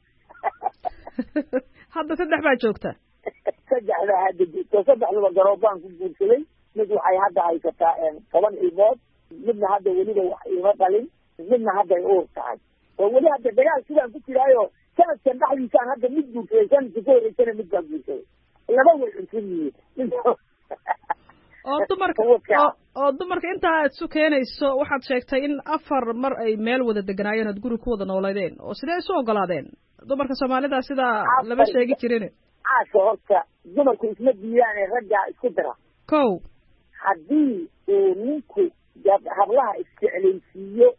hadda saddex baa joogta saddexda hadda joogto saddexduba garoobaan ku guursaday mid waxay hadda haysataa toban ilmood midna hadda weliba wax iima dhalin midna hadday uur tahay oo weli hadda dagaal sidaan ku jiraayo sanadkan dhexdiisaan hadda mid guursaday sanadka ka horreysana mid baan guursaday laba way cunsan yihiin oo dumarka oo dumarka intaa aad isu keenayso waxaad sheegtay in afar mar ay meel wada deganaayeen oad guri ku wada noolaydeen oo sidee isu ogolaadeen dumarka soomaalida sidaa lama sheegi jirin caasha horta dumarku isma diidaane raggaa isku dira kow haddii uu ninku hablaha isjeclaysiiyo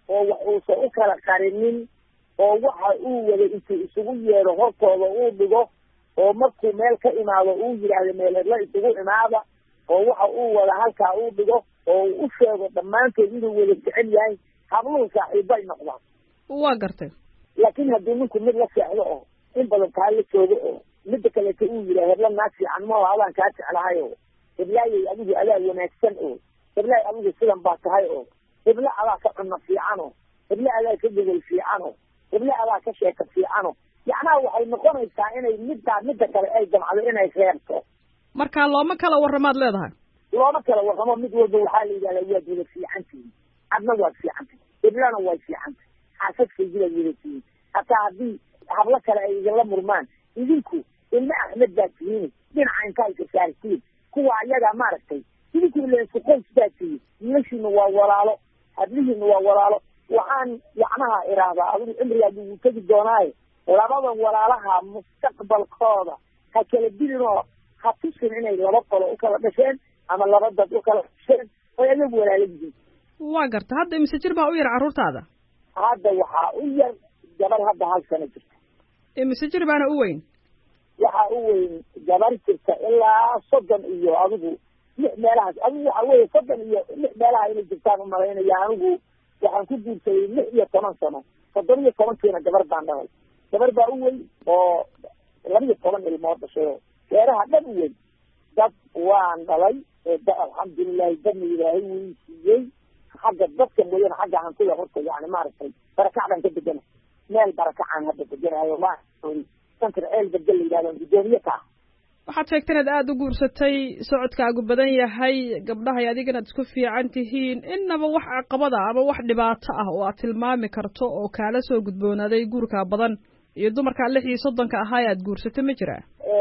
oo wax uusan u kala qarinin oo waxa uu wada intuu isugu yeedho hortooda uu dhigo oo markuu meel ka imaado uu yidhaahdo meel hebla isugu imaada oo waxa uu wada halkaa uu dhigo oo uu u sheego dhammaantood inuu wada jecel yahay habluhu saaxiibbay noqdaan waa gartay laakiin haddii ninku mid la seexdo oo in badan kaa la joogo oo midda kaleeta uu yidhaha hebla naag fiican ma adaan kaa jeclahay oo heblaayay adigu adaa wanaagsan oo heblaay adigu sidan baa tahay oo hebla adaa ka cunno fiican oo hebla adaa ka gogol fiican oo hebla adaa ka sheeka fiican oo yacnaha waxay noqonaysaa inay middaa midda kale ay damcdo inay reerto marka looma kala warramaad leedahay looma kala warramo mid walba waxaa la yidhahdaa waad wada fiicantihin adna waad fiicantahy heblana way fiicantahy xaasadkaygibaad wadatihin hataa haddii hablo kale ay idinla murmaan idinku ilma axmed baa tihiin dhinaca intaa isa saartiin kuwa ayagaa maaragtay idinku ila isku qoys baa tihiin wiilashiina waa walaalo hadlihiina waa walaalo waxaan yacnaha idhaahdaa adigu cimrigaad ugu tegi doonaaye labadan walaalaha mustaqbalkooda ha kala dilin oo ha tusin inay laba qolo u kala dhasheen ama laba dad u kala dhasheen oy ayagu walaalo yihiin waa garta hadda imise jir baa u yar carruurtaada hadda waxaa u yar gabar hadda hal sano jirta imise jir baana u weyn waxaa u weyn gabar jirta ilaa soddon iyo adigu lix meelahaas adigu waxa weeye soddon iyo lix meelaha inay jirtaan umalaynaya anigu waxaan ku guursaday lix iyo toban sano soddon iyo tobankiina gabar baan dhalay gabar baa u weyn oo laba iyo toban ilmood dhashay oo reeraha dhan u weyn dad waan dhalay da alxamdulilahi dadna ilaahay wuu siiyey xagga dadka mooyane xagga hantida horta yani maaragtay barakacdan ka degana meel barakacaan hadda deganahayo ma santar ceel bedel la yidhahdo gudoomiye ka ah waxaad sheegtay inaad aada u guursatay socodkaagu badan yahay gabdhahay adigana ad isku fiican tihiin inaba wax caqabada ama wax dhibaato ah oo aad tilmaami karto oo kaala soo gudboonaaday guurkaa badan iyo dumarkaa lix iyo soddonka ahaa aad guursatay ma jiraa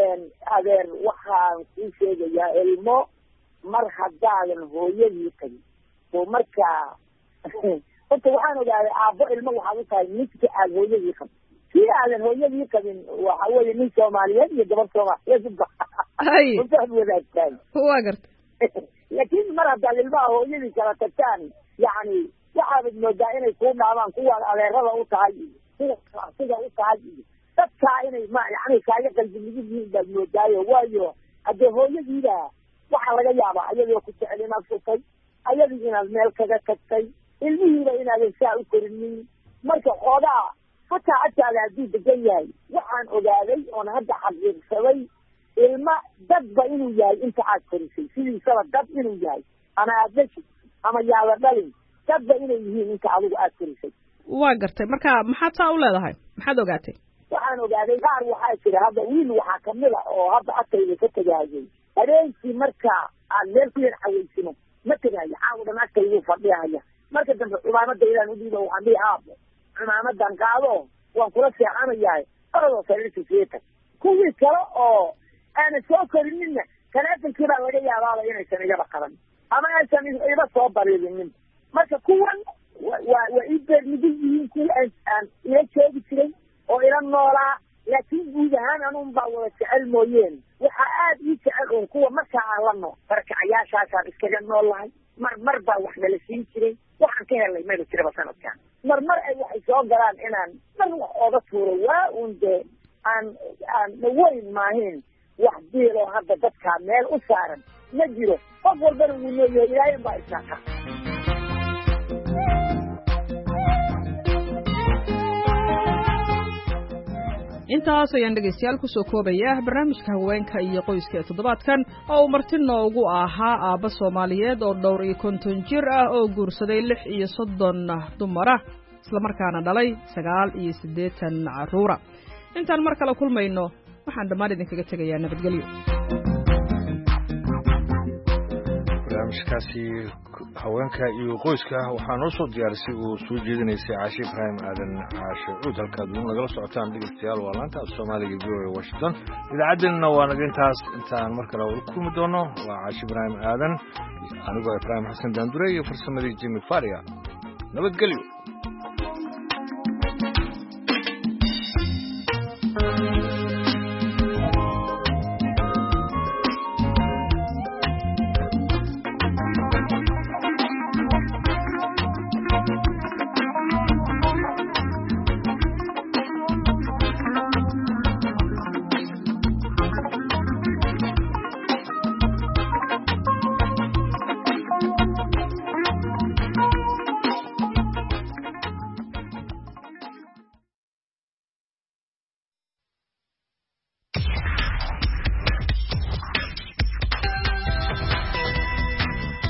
adeer waxaan kuu sheegayaa ilmo mar haddaadan hooyadii tagin oo markaa horta waxaan ogaaday aabbo ilmo waxaad u tahay midka aad hooyadii qabin kii aadan hooyadii qabin waxa weeye nin soomaaliyeed iyo gabar soomaaliyeed ubaad wadaagtaan waa garta laakiin mar haddaad ilmaha hooyadii kala tagtaan yacni waxaabad moodaa inay kuu dhaabaan kuwaad adeerada u tahay iyo kuwa sida u tahay iyo dadkaa inay ma yani kaaga qalbi ligid yihiin baad moodaayo waayo haddee hooyadiida waxaa laga yaabaa ayadoo ku jecel inaad futay ayadii inaad meel kaga tagtay ilmihiiba inaadan saa u korinin marka xoogaa hataa agtaada hadduu degan yahay waxaan ogaaday oon hadda xaqiiqsaday ilma dadba inuu yahay inta aad korisay sidiisaba dad inuu yahay ama aad dhashid ama yaada dhalin dadba inay yihiin inta adigu aad korisay waa gartay marka maxaad saa u leedahay maxaad ogaatay waxaan ogaaday qaar waxaa jira hadda wiil waxaa kamid a oo hadda agtayda ka tagaayay habeenkii marka aad meel ku yar caweysino ma tegaayo caawa dhan agtayduu fadhiyahaya marka dambe cumaamadaydan udhiiba waxaan dhihi aabo cumaamadan qaado waan kula seexanayahay oradoo sariirta seeta kuwii kale oo aanan soo korinina talaafinkii baa laga yaabaaba inaysan igaba qaban ama aysan iba soo bariidinin marka kuwan waa waa ii beernigin yihiin kuwa aan aan ila joogi jiray oo ila noolaa laakiin guud ahaan anun baa wada jecel mooyeen waxaa aada ii jecel un kuwa markaa aan la nool barakacayaashaasaan iskaga nool lahay mar mar baa wax nala siin jiray waxaan ka helnay mayba jiraba sanadkan mar mar ay waxay soo galaan inaan mar wax ooga tuuro waa un dee aan aan dhaweyn maahayn wax diiloo hadda dadkaa meel u saaran ma jiro qof walbana wuu leeyahay ilaahay baa isaaqa intaas ayaan dhegaystayaal kusoo koobaya barnaamijka haweenka iyo qoyska ee toddobaadkan oo uu marti noogu ahaa aabba soomaaliyeed oo dhowr iyo konton jir ah oo guursaday lix iyo soddon dumar ah islamarkaana dhalay sagaal iyo siddeetan carruura intaan mar kale kulmayno waxaan dhammaan idinkaga tegayaa nabadgelyo barnaamijkaasi haweenka iyo qoyska waxaa noo soo diyaarisay oo soo jeedinaysay caashi ibraahim aadan caashe cuud halkaad idin nagala socotaan dhegeystayaal waa laanta af soomaaliga v o a washington idaacaddeenna waa naga intaas intaan mar kale ula kulmi doono waa caashi ibraahim aadan anigoo ibraahim xasan daandure iyo farsamadii jimi faria nabadgelyo